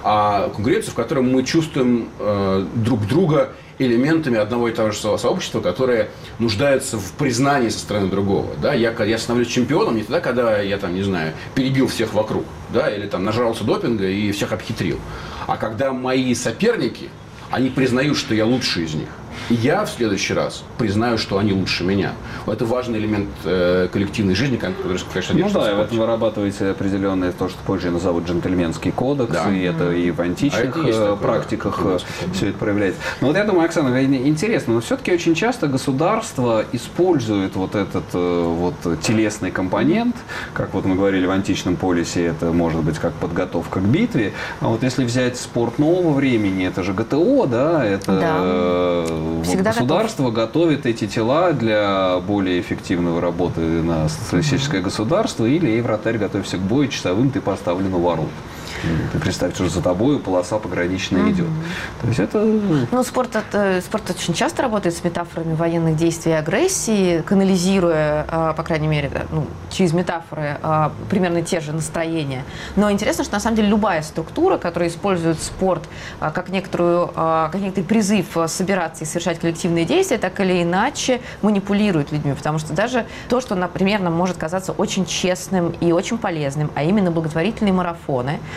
а конкуренцию, в которой мы чувствуем э, друг друга элементами одного и того же сообщества, которые нуждаются в признании со стороны другого. Да? Я, я становлюсь чемпионом не тогда, когда я, там, не знаю, перебил всех вокруг, да? или там, нажрался допинга и всех обхитрил, а когда мои соперники, они признают, что я лучший из них. И я в следующий раз признаю, что они лучше меня. Это важный элемент э, коллективной жизни, который, конечно, ну да, и в этом вырабатывается определенное то, что позже назовут джентльменский кодекс, да. и это и в античных а такое, практиках да, все это проявляется. Но вот я думаю, Оксана, интересно, но все-таки очень часто государство использует вот этот вот телесный компонент, как вот мы говорили в античном полисе, это может быть как подготовка к битве, а вот если взять спорт нового времени, это же ГТО, да, это... Да. Вот государство готов. готовит эти тела для более эффективной работы на социалистическое государство, или ей вратарь готовься к бою, часовым ты поставлен у ворот. Ты представь, что за тобой полоса пограничная mm-hmm. идет. То есть это... Ну, спорт, это, спорт очень часто работает с метафорами военных действий и агрессии, канализируя, по крайней мере, ну, через метафоры примерно те же настроения. Но интересно, что на самом деле любая структура, которая использует спорт как, некоторую, как некоторый призыв собираться и совершать коллективные действия, так или иначе манипулирует людьми. Потому что даже то, что, например, нам может казаться очень честным и очень полезным, а именно благотворительные марафоны,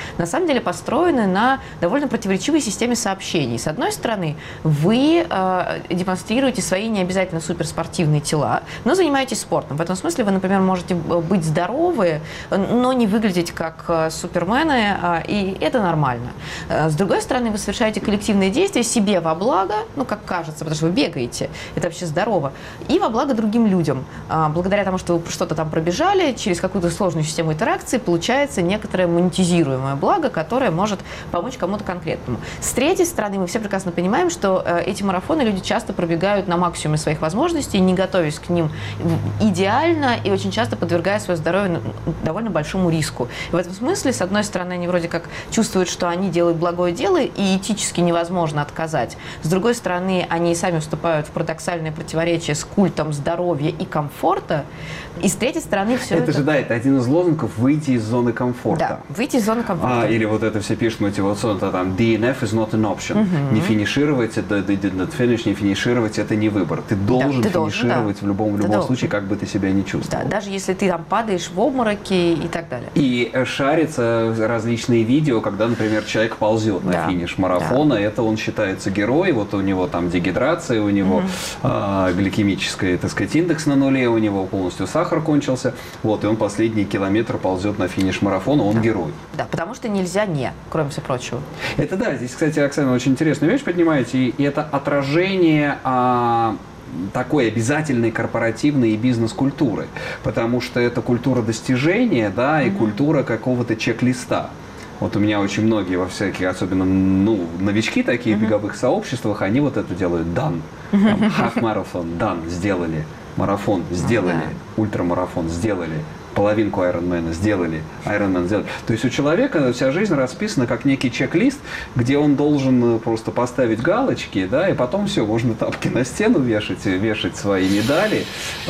на самом деле построены на довольно противоречивой системе сообщений. С одной стороны, вы э, демонстрируете свои не обязательно суперспортивные тела, но занимаетесь спортом. В этом смысле вы, например, можете быть здоровы, но не выглядеть как супермены, э, и это нормально. С другой стороны, вы совершаете коллективные действия себе во благо, ну, как кажется, потому что вы бегаете, это вообще здорово, и во благо другим людям. Э, благодаря тому, что вы что-то там пробежали, через какую-то сложную систему интеракции получается некоторое монетизируемое благо, которое может помочь кому-то конкретному. С третьей стороны, мы все прекрасно понимаем, что э, эти марафоны люди часто пробегают на максимуме своих возможностей, не готовясь к ним идеально и очень часто подвергая свое здоровье довольно большому риску. И в этом смысле, с одной стороны, они вроде как чувствуют, что они делают благое дело, и этически невозможно отказать. С другой стороны, они сами вступают в парадоксальное противоречие с культом здоровья и комфорта. И с третьей стороны, все это... Это же, да, это один из лозунгов «выйти из зоны комфорта». Да, выйти из зоны комфорта. А, или вот это все пишут мотивационно, там, ди эн эф is not an option. Угу. Не финишировать, это they did not finish, не финишировать, это не выбор. Ты должен да, ты финишировать должен, да. в любом, в любом случае, как бы ты себя не чувствовал. Да, даже если ты там падаешь в обмороки и так далее. И шарятся различные видео, когда, например, человек ползет на да. финиш марафона, да. это он считается герой, вот у него там дегидрация, у него угу. а, гликемический, так сказать, индекс на нуле, у него полностью сахар кончился, вот, и он последний километр ползет на финиш марафона, он да. герой. Да, потому что нельзя не, кроме всего прочего. Это да, здесь, кстати, Оксана, очень интересную вещь поднимаете, и это отражение а, такой обязательной корпоративной и бизнес-культуры, потому что это культура достижения, да, и mm-hmm. культура какого-то чек-листа. Вот у меня очень многие во всяких, особенно ну, новички такие mm-hmm. в беговых сообществах, они вот это делают done. Там, half marathon, done, сделали. Марафон сделали. Mm-hmm. Ультрамарафон сделали. Половинку Ironman сделали, Ironman сделали. То есть у человека вся жизнь расписана как некий чек-лист, где он должен просто поставить галочки, да, и потом все, можно тапки на стену вешать, вешать свои медали.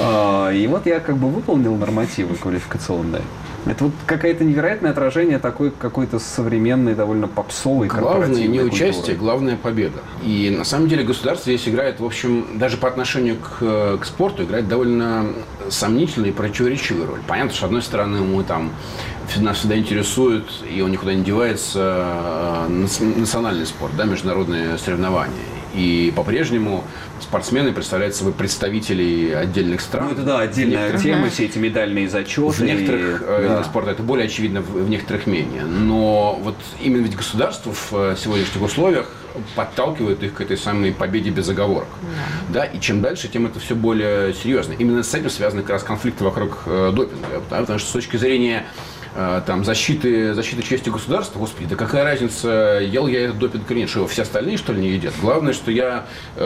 И вот я как бы выполнил нормативы квалификационные. Это вот какое-то невероятное отражение такой какой-то современной, довольно попсовой корпоративной Главное не культуры. участие, главная победа. И на самом деле государство здесь играет, в общем, даже по отношению к, к спорту, играет довольно сомнительную и противоречивую роль. Понятно, что, с одной стороны, мы там, нас всегда интересует, и он никуда не девается, национальный спорт, да, международные соревнования. И по-прежнему спортсмены представляют собой представителей отдельных стран. Ну, это да, отдельная тема, все эти медальные зачеты. В некоторых и... видах да. спорта это более очевидно, в, в некоторых менее. Но вот именно ведь государство в сегодняшних условиях подталкивает их к этой самой победе без оговорок. Да. Да? И чем дальше, тем это все более серьезно. Именно с этим связаны как раз конфликты вокруг э, допинга. Да? Потому что с точки зрения там, защиты, защиты чести государства, господи, да какая разница, ел я этот допинг или нет, что его все остальные, что ли, не едят? Главное, что я,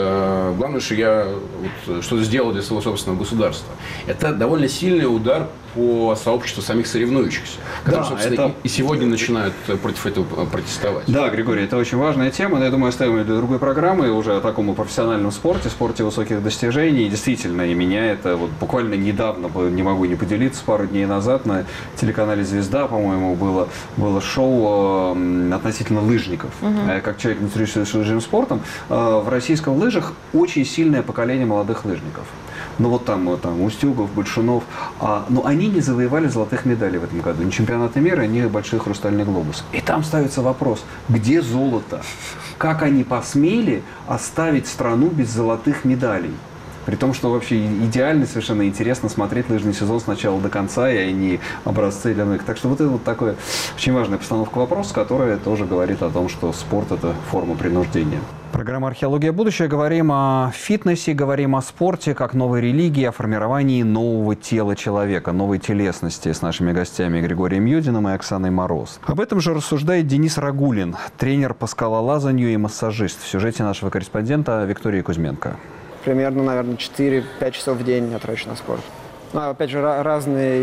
э, главное, что я вот, что-то сделал для своего собственного государства. Это довольно сильный удар по сообществу самих соревнующихся, которые, да, собственно, это... и сегодня начинают против этого протестовать. Да, Григорий, это очень важная тема, но я думаю, оставим ее для другой программы, уже о таком профессиональном спорте, спорте высоких достижений. И действительно, и меня это вот буквально недавно, не могу не поделиться, пару дней назад на телеканале «Звезда», по-моему, было, было шоу э, относительно лыжников. Uh-huh. Как человек, интересующийся лыжным спортом, э, в российском лыжах очень сильное поколение молодых лыжников. Ну вот там, вот там Устюгов, Большунов, а, но они не завоевали золотых медалей в этом году. Ни чемпионата мира, ни большой хрустальный глобус. И там ставится вопрос, где золото? Как они посмели оставить страну без золотых медалей? При том, что вообще идеально, совершенно интересно смотреть лыжный сезон с начала до конца, и они образцы для многих. Так что вот это вот такая очень важная постановка вопроса, которая тоже говорит о том, что спорт – это форма принуждения. Программа «Археология. Будущее». Говорим о фитнесе, говорим о спорте, как новой религии, о формировании нового тела человека, новой телесности с нашими гостями Григорием Юдиным и Оксаной Мороз. Об этом же рассуждает Денис Рагулин, тренер по скалолазанию и массажист, в сюжете нашего корреспондента Виктории Кузьменко. Примерно, наверное, четыре-пять часов в день я трачу на спорт. Ну, опять же, разные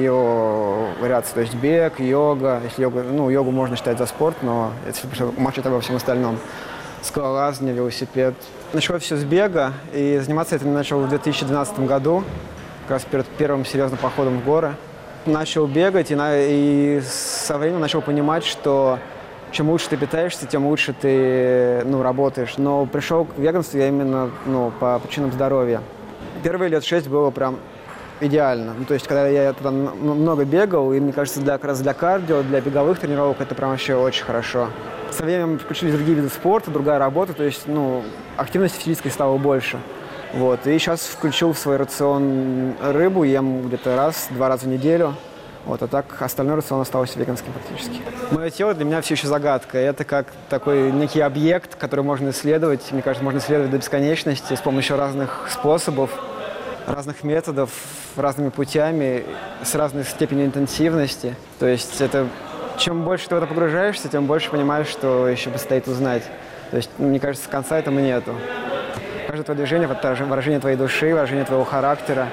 ее вариации, то есть бег, йога. Если йога, ну, йогу можно считать за спорт, но если умолчать обо всем остальном. Скалолазание, велосипед. Началось все с бега, и заниматься этим начал в две тысячи двенадцатом году, как раз перед первым серьезным походом в горы. Начал бегать, и, на, и со временем начал понимать, что чем лучше ты питаешься, тем лучше ты ну, работаешь. Но пришел к веганству я именно ну, по причинам здоровья. Первые лет шесть было прям идеально. Ну, то есть, когда я туда много бегал, и мне кажется, для, как раз для кардио, для беговых тренировок это прям вообще очень хорошо. Со временем включились другие виды спорта, другая работа, то есть, ну, активности физической стало больше. Вот. И сейчас включил в свой рацион рыбу, ем где-то раз-два раза в неделю. Вот, а так остальной рацион остался веганским практически. Мое тело для меня все еще загадка. Это как такой некий объект, который можно исследовать. Мне кажется, можно исследовать до бесконечности с помощью разных способов, разных методов, разными путями, с разной степенью интенсивности. То есть это, чем больше ты в это погружаешься, тем больше понимаешь, что еще предстоит узнать. То есть, мне кажется, конца этому нету. Каждое твое движение – это выражение твоей души, выражение твоего характера.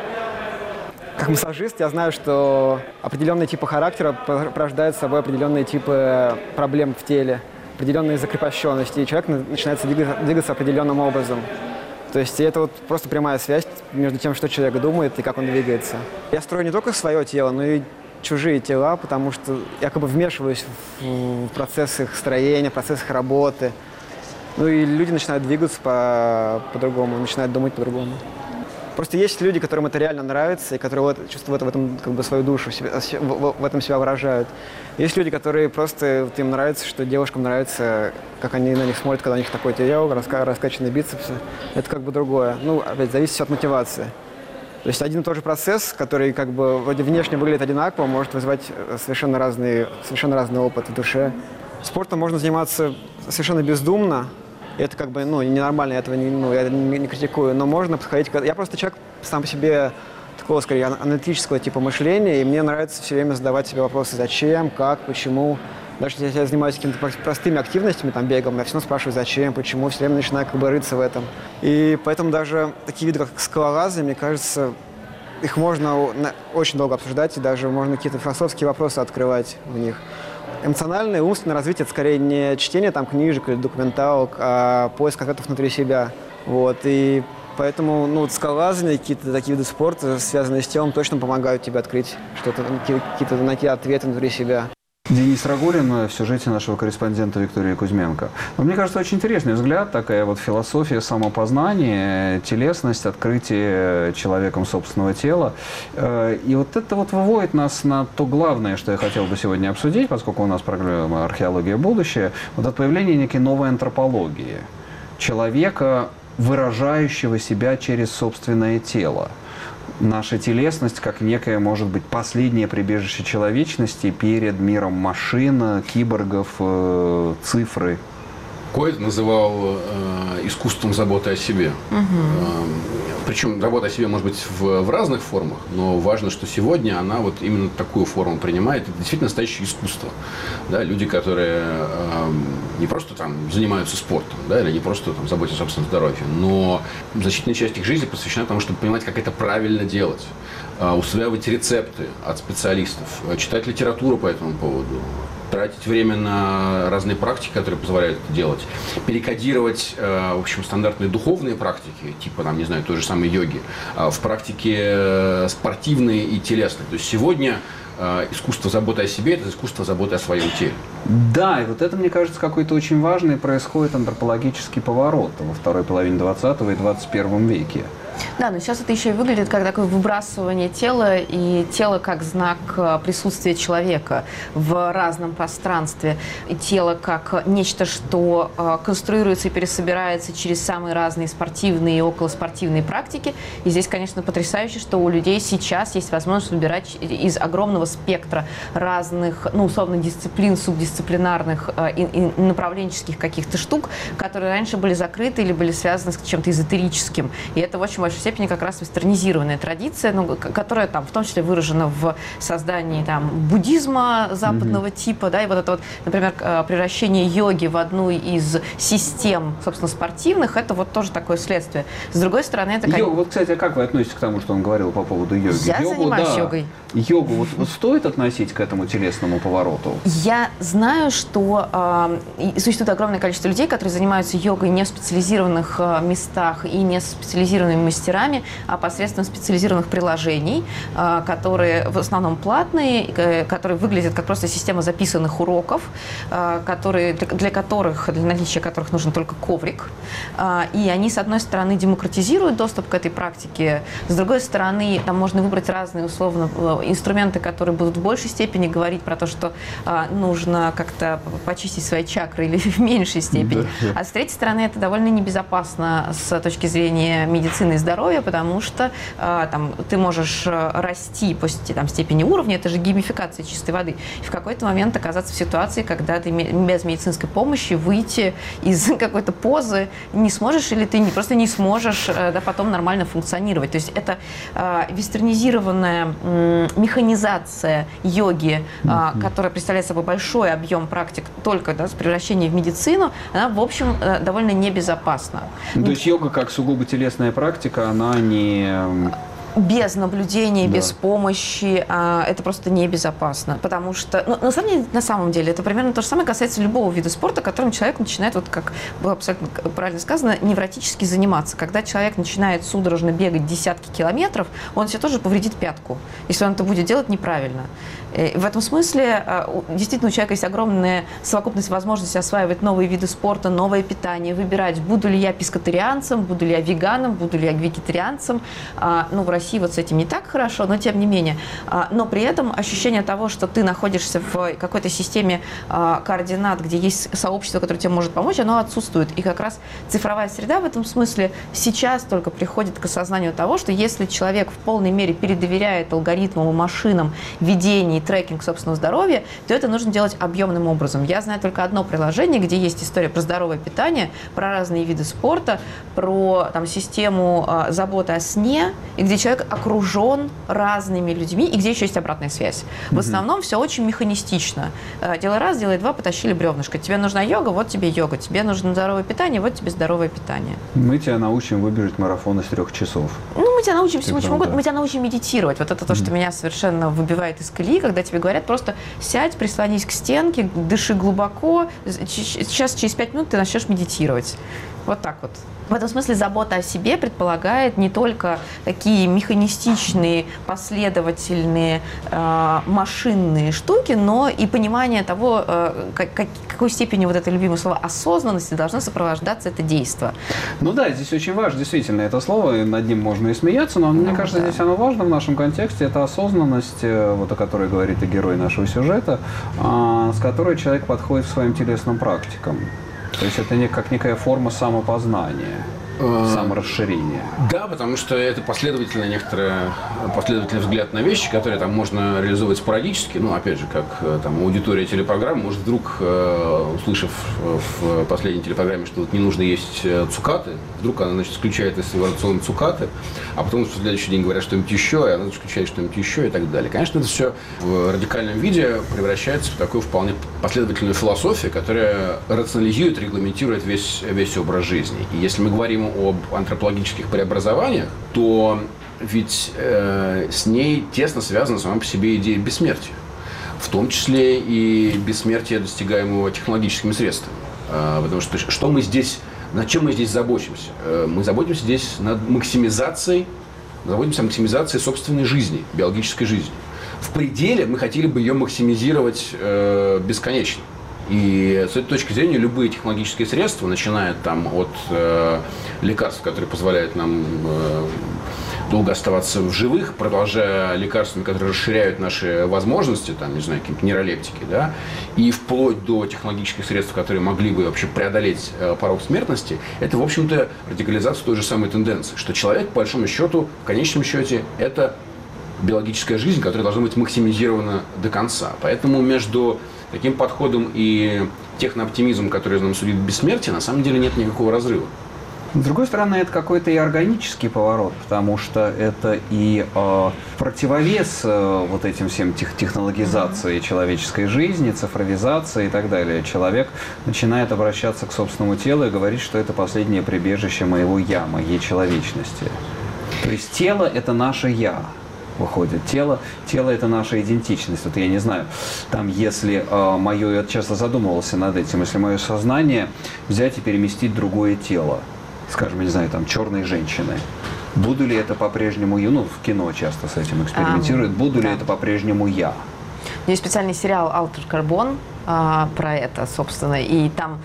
Как массажист я знаю, что определенные типы характера порождают с собой определенные типы проблем в теле, определенные закрепощенности, и человек начинает двигаться, двигаться определенным образом. То есть это вот просто прямая связь между тем, что человек думает и как он двигается. Я строю не только свое тело, но и чужие тела, потому что якобы вмешиваюсь в процесс их строения, в процесс их работы. Ну и люди начинают двигаться по- по-другому, начинают думать по-другому. Просто есть люди, которым это реально нравится, и которые вот чувствуют в этом как бы свою душу, в, в, в этом себя выражают. Есть люди, которые просто, вот им нравится, что девушкам нравится, как они на них смотрят, когда у них такой тело, раска, раскачанные бицепсы. Это как бы другое. Ну, опять, зависит от мотивации. То есть один и тот же процесс, который как бы вроде внешне выглядит одинаково, может вызывать совершенно разный, совершенно разный опыт в душе. Спортом можно заниматься совершенно бездумно. Это как бы, ну, ненормально, я этого не, ну, я не, не критикую, но можно подходить... Я просто человек сам по себе такого, скорее, аналитического типа мышления, и мне нравится все время задавать себе вопросы, зачем, как, почему. Даже если я занимаюсь какими-то простыми активностями, там, бегом, я все равно спрашиваю, зачем, почему, все время начинаю как бы рыться в этом. И поэтому даже такие виды, как скалолазы, мне кажется, их можно очень долго обсуждать, и даже можно какие-то философские вопросы открывать в них. Эмоциональное и умственное развитие – это скорее не чтение там, книжек или документалок, а поиск ответов внутри себя. Вот. И поэтому ну, скалолазание, какие-то такие виды спорта, связанные с телом, точно помогают тебе открыть что-то, какие-то найти ответы внутри себя. Денис Рагулин в сюжете нашего корреспондента Виктории Кузьменко. Но мне кажется, очень интересный взгляд, такая вот философия самопознания, телесность, открытие человеком собственного тела. И вот это вот выводит нас на то главное, что я хотел бы сегодня обсудить, поскольку у нас программа «Археология. Будущее», вот от появления некой новой антропологии. Человека, выражающего себя через собственное тело. Наша телесность как некое, может быть, последнее прибежище человечности перед миром машин, киборгов, э, цифры. Койт называл э, искусством заботы о себе. Угу. Э, причем забота о себе может быть в, в разных формах, но важно, что сегодня она вот именно такую форму принимает. Это действительно настоящее искусство. Да, люди, которые э, не просто там занимаются спортом, да, или не просто там, заботятся о собственном здоровье, но значительная часть их жизни посвящена тому, чтобы понимать, как это правильно делать, э, усваивать рецепты от специалистов, э, читать литературу по этому поводу, тратить время на разные практики, которые позволяют это делать, перекодировать, э, в общем, стандартные духовные практики, типа, там, не знаю, той же самой йоги, э, в практике э, спортивные и телесные. То есть сегодня э, искусство заботы о себе – это искусство заботы о своем теле. Да, и вот это, мне кажется, какой-то очень важный происходит антропологический поворот во второй половине двадцатого и двадцать первом веке. Да, но сейчас это еще и выглядит как такое выбрасывание тела, и тело как знак присутствия человека в разном пространстве. И тело как нечто, что конструируется и пересобирается через самые разные спортивные и околоспортивные практики. И здесь, конечно, потрясающе, что у людей сейчас есть возможность выбирать из огромного спектра разных, ну, условно, дисциплин, субдисциплинарных и, и направленческих каких-то штук, которые раньше были закрыты или были связаны с чем-то эзотерическим. И это в очень большой степени как раз вестернизированная традиция, ну, которая там в том числе выражена в создании там буддизма западного mm-hmm. типа, да, и вот это вот, например, превращение йоги в одну из систем, собственно, спортивных, это вот тоже такое следствие. С другой стороны, это... Йога, вот, кстати, а как вы относитесь к тому, что он говорил по поводу йоги? Я Йогу, занимаюсь да. йогой. Йогу вот, вот стоит относить к этому телесному повороту? Я знаю, что э, существует огромное количество людей, которые занимаются йогой не в специализированных э, местах и не с специализированными мастерами, а посредством специализированных приложений, которые в основном платные, которые выглядят как просто система записанных уроков, которые, для которых, для наличия которых нужен только коврик. И они, с одной стороны, демократизируют доступ к этой практике, с другой стороны, там можно выбрать разные, условно, инструменты, которые будут в большей степени говорить про то, что нужно как-то почистить свои чакры или в меньшей степени. А с третьей стороны, это довольно небезопасно с точки зрения медицины и здоровья, потому что там, ты можешь расти по там, степени уровня, это же геймификация чистой воды, и в какой-то момент оказаться в ситуации, когда ты без медицинской помощи выйти из какой-то позы не сможешь, или ты не, просто не сможешь да, потом нормально функционировать. То есть это э, вестернизированная э, механизация йоги, э, mm-hmm. которая представляет собой большой объем практик только да, с превращением в медицину, она, в общем, э, довольно небезопасна. Ну, то есть йога как сугубо телесная практика, она не... Без наблюдения, да. без помощи а, это просто небезопасно, потому что, ну, на самом деле, на самом деле, это примерно то же самое касается любого вида спорта, которым человек начинает, вот как было абсолютно правильно сказано, невротически заниматься. Когда человек начинает судорожно бегать десятки километров, он себе тоже повредит пятку, если он это будет делать неправильно. И в этом смысле действительно у человека есть огромная совокупность возможностей осваивать новые виды спорта, новое питание, выбирать, буду ли я пескотарианцем, буду ли я веганом, буду ли я вегетарианцем. Ну, в России вот с этим не так хорошо, но тем не менее. Но при этом ощущение того, что ты находишься в какой-то системе координат, где есть сообщество, которое тебе может помочь, оно отсутствует. И как раз цифровая среда в этом смысле сейчас только приходит к осознанию того, что если человек в полной мере передоверяет алгоритмам и машинам ведения и трекинг собственного здоровья, то это нужно делать объемным образом. Я знаю только одно приложение, где есть история про здоровое питание, про разные виды спорта, про там, систему э, заботы о сне, и где человек окружен разными людьми, и где еще есть обратная связь. В основном все очень механистично. Э, делай раз, делай два, потащили бревнышко. Тебе нужна йога, вот тебе йога. Тебе нужно здоровое питание, вот тебе здоровое питание. Мы тебя научим выбежать марафон из трех часов. Ну, мы тебя научим всему, чему да. угодно. Мы тебя научим медитировать. Вот это то, что меня совершенно выбивает из колеи, когда тебе говорят просто сядь, прислонись к стенке, дыши глубоко, сейчас через пять минут ты начнешь медитировать. Вот так вот. В этом смысле забота о себе предполагает не только такие механистичные, последовательные, э, машинные штуки, но и понимание того, э, как, как, какой степени вот это любимое слово осознанности должно сопровождаться это действие. Ну да, здесь очень важно действительно это слово, и над ним можно и смеяться, но мне ну, кажется, да. здесь оно важно в нашем контексте. Это осознанность, вот о которой говорит и герой нашего сюжета, э, с которой человек подходит к своим телесным практикам. То есть это не как некая форма самопознания, саморасширения. Да, потому что это последовательный, некоторый последовательный взгляд на вещи, которые там можно реализовывать спорадически. Ну, опять же, как там аудитория телепрограммы, может вдруг, услышав в последней телепрограмме, что вот не нужно есть цукаты, вдруг она, значит, исключает из своего рациона цукаты, а потом в следующий день говорят что-нибудь еще, и она исключает что-нибудь еще и так далее. Конечно, это все в радикальном виде превращается в такую вполне последовательную философию, которая рационализирует, регламентирует весь, весь образ жизни. И если мы говорим об антропологических преобразованиях, то ведь э, с ней тесно связана сама по себе идея бессмертия. В том числе и бессмертия, достигаемого технологическими средствами. Э, потому что что мы здесь, над чем мы здесь заботимся? Э, мы заботимся здесь над максимизацией, заботимся о максимизации собственной жизни, биологической жизни. В пределе мы хотели бы ее максимизировать э, бесконечно. И с этой точки зрения любые технологические средства, начиная там от э, лекарств, которые позволяют нам э, долго оставаться в живых, продолжая лекарствами, которые расширяют наши возможности, там, не знаю, какие-то нейролептики, да, и вплоть до технологических средств, которые могли бы вообще преодолеть э, порог смертности, это, в общем-то, радикализация той же самой тенденции, что человек, по большому счету, в конечном счете, это биологическая жизнь, которая должна быть максимизирована до конца. Поэтому между таким подходом и технооптимизмом, который нам судит бессмертие, на самом деле нет никакого разрыва. С другой стороны, это какой-то и органический поворот, потому что это и э, противовес э, вот этим всем тех, технологизации человеческой жизни, цифровизации и так далее. Человек начинает обращаться к собственному телу и говорить, что это последнее прибежище моего «я», моей человечности. То есть тело – это наше «я». Выходит. Тело, тело – это наша идентичность. Вот я не знаю, там, если э, мое, я часто задумывался над этим, если мое сознание взять и переместить в другое тело, скажем, не знаю, там, черной женщины, Буду ли это по-прежнему я? Ну, в кино часто с этим экспериментируют. А, Буду да. ли это по-прежнему я? Есть специальный сериал «Алтер Карбон» а, про это, собственно, и там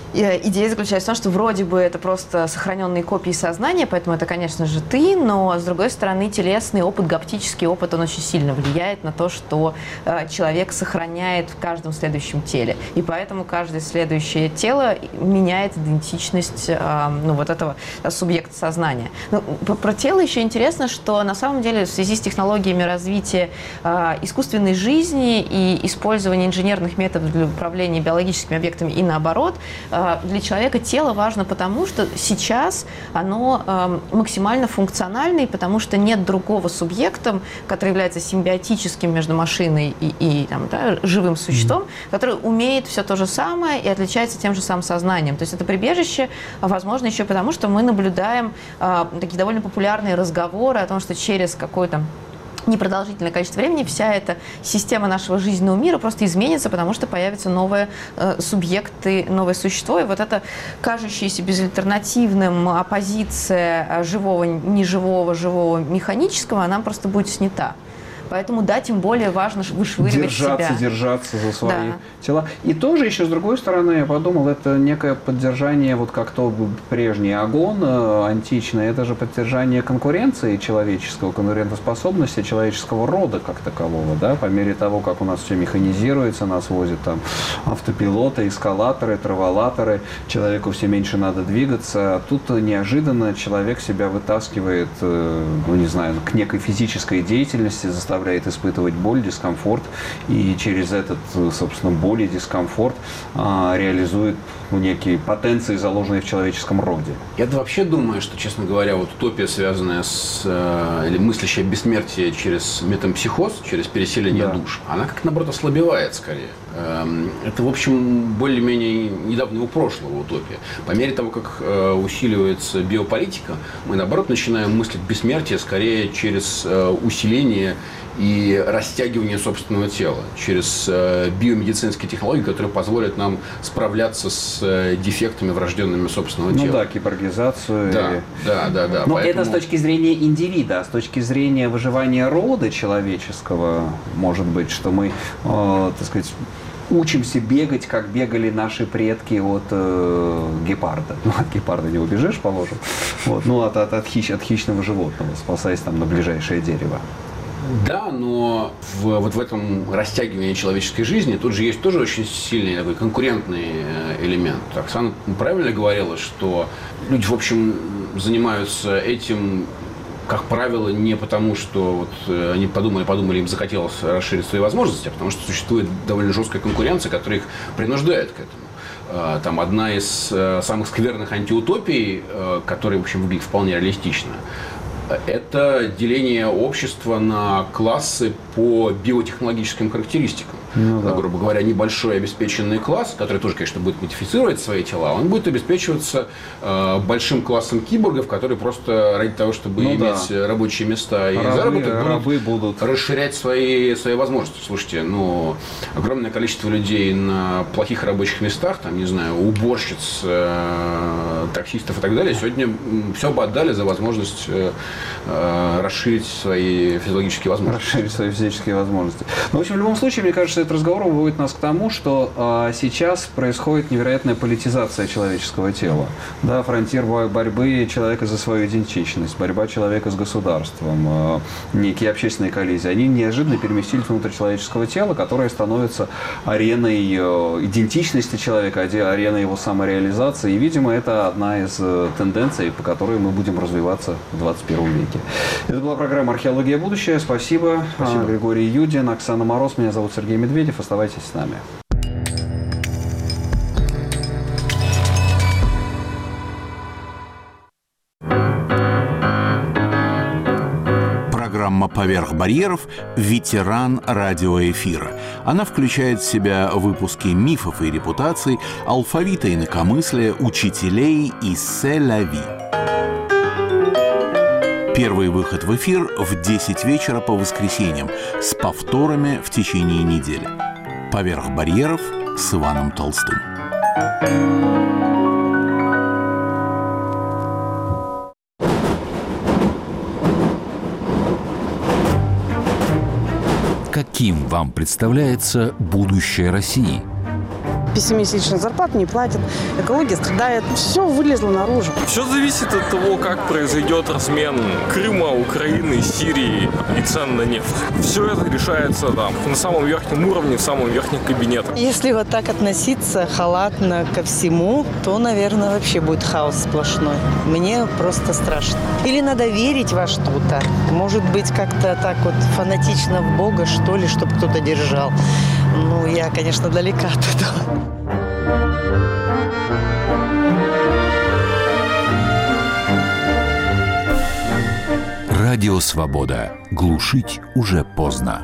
идея заключается в том, что вроде бы это просто сохраненные копии сознания, поэтому это, конечно же, ты, но, с другой стороны, телесный опыт, гаптический опыт, он очень сильно влияет на то, что э, человек сохраняет в каждом следующем теле. И поэтому каждое следующее тело меняет идентичность э, ну, вот этого э, субъекта сознания. Ну, про тело еще интересно, что на самом деле в связи с технологиями развития э, искусственной жизни и использования инженерных методов для управления биологическими объектами и наоборот, для человека тело важно потому, что сейчас оно э, максимально функционально, и потому что нет другого субъекта, который является симбиотическим между машиной и, и там, да, живым существом, mm-hmm. который умеет все то же самое и отличается тем же самым сознанием. То есть это прибежище, возможно, еще потому, что мы наблюдаем э, такие довольно популярные разговоры о том, что через какой-то непродолжительное количество времени вся эта система нашего жизненного мира просто изменится, потому что появятся новые э, субъекты, новое существо. И вот это кажущаяся безальтернативным оппозиция живого, неживого, живого, механического, она просто будет снята. Поэтому, да, тем более важно вышвыривать себя. Держаться, держаться за свои да. тела. И тоже еще, с другой стороны, я подумал, это некое поддержание, вот как то прежний агон античный, это же поддержание конкуренции человеческого, конкурентоспособности человеческого рода как такового, да, по мере того, как у нас все механизируется, нас возят там автопилоты, эскалаторы, траволаторы, человеку все меньше надо двигаться, а тут неожиданно человек себя вытаскивает, ну, не знаю, к некой физической деятельности, заставляет испытывать боль, дискомфорт, и через этот, собственно, боль и дискомфорт а, реализует ну, некие потенции, заложенные в человеческом роде. Я вообще думаю, что, честно говоря, вот утопия, связанная с э, или мыслящее бессмертие через метампсихоз, через переселение да. душ, она как наоборот ослабевает скорее. Эм, это, в общем, более-менее недавнего прошлого утопия. По мере того, как э, усиливается биополитика, мы наоборот начинаем мыслить бессмертие скорее через э, усиление и растягивание собственного тела, через э, биомедицинские технологии, которые позволят нам справляться с э, дефектами, врожденными собственного ну тела. Ну да, киборгизацию. Да, и... да, да, да. Но поэтому... это с точки зрения индивида, а с точки зрения выживания рода человеческого, может быть, что мы, э, так сказать, учимся бегать, как бегали наши предки от э, гепарда. Ну, от гепарда не убежишь, положим. Вот, ну, от, от, от, хищ, от хищного животного, спасаясь там на ближайшее дерево. Да, но в, вот в этом растягивании человеческой жизни тут же есть тоже очень сильный такой конкурентный элемент. Оксана правильно говорила, что люди, в общем, занимаются этим, как правило, не потому, что вот они подумали, подумали, им захотелось расширить свои возможности, а потому что существует довольно жесткая конкуренция, которая их принуждает к этому. Там одна из самых скверных антиутопий, которая, в общем, выглядит вполне реалистично, это деление общества на классы по биотехнологическим характеристикам. Ну, да. Грубо говоря, небольшой обеспеченный класс, который тоже, конечно, будет модифицировать свои тела, он будет обеспечиваться э, большим классом киборгов, которые просто ради того, чтобы ну, иметь да. рабочие места и рабы, заработок, будут, рабы будут расширять свои, свои возможности. Слушайте, ну, огромное количество людей на плохих рабочих местах, там, не знаю, уборщиц, э, таксистов и так далее, сегодня все бы отдали за возможность э, э, расширить свои физиологические возможности. Расширить свои физические возможности. Но, в общем, в любом случае, мне кажется, этот разговор выводит нас к тому, что э, сейчас происходит невероятная политизация человеческого тела. Да, фронтир борьбы человека за свою идентичность, борьба человека с государством, э, некие общественные коллизии. Они неожиданно переместились внутрь человеческого тела, которое становится ареной э, идентичности человека, ареной его самореализации. И, видимо, это одна из э, тенденций, по которой мы будем развиваться в двадцать первом веке. Это была программа «Археология. Будущее». Спасибо. Спасибо. Григорий Юдин, Оксана Мороз. Меня зовут Сергей Медведев. Оставайтесь с нами. Программа «Поверх барьеров» – ветеран радиоэфира. Она включает в себя выпуски мифов и репутаций, алфавита инакомыслия, учителей и «Се-ля-ви». Первый выход в эфир в десять вечера по воскресеньям с повторами в течение недели. «Поверх барьеров» с Иваном Толстым. Каким вам представляется будущее России? Пессимистичных зарплат не платят, экология страдает. Все вылезло наружу. Все зависит от того, как произойдет размен Крыма, Украины, Сирии и цен на нефть. Все это решается там, на самом верхнем уровне, в самом верхнем кабинете. Если вот так относиться халатно ко всему, то, наверное, вообще будет хаос сплошной. Мне просто страшно. Или надо верить во что-то. Может быть, как-то так вот фанатично в Бога, что ли, чтобы кто-то держал. Ну, я, конечно, далека от этого. Радио «Свобода». Глушить уже поздно.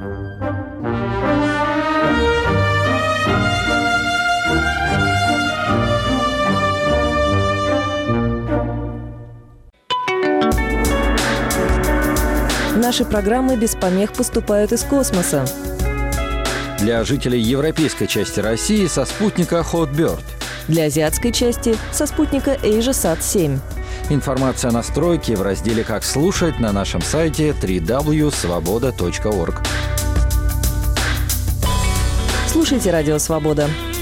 Наши программы без помех поступают из космоса. Для жителей европейской части России со спутника Hotbird. Для азиатской части со спутника AsiaSat семь. Информация о настройке в разделе «Как слушать» на нашем сайте дабл ю дабл ю дабл ю точка свобода точка орг. Слушайте «Радио Свобода».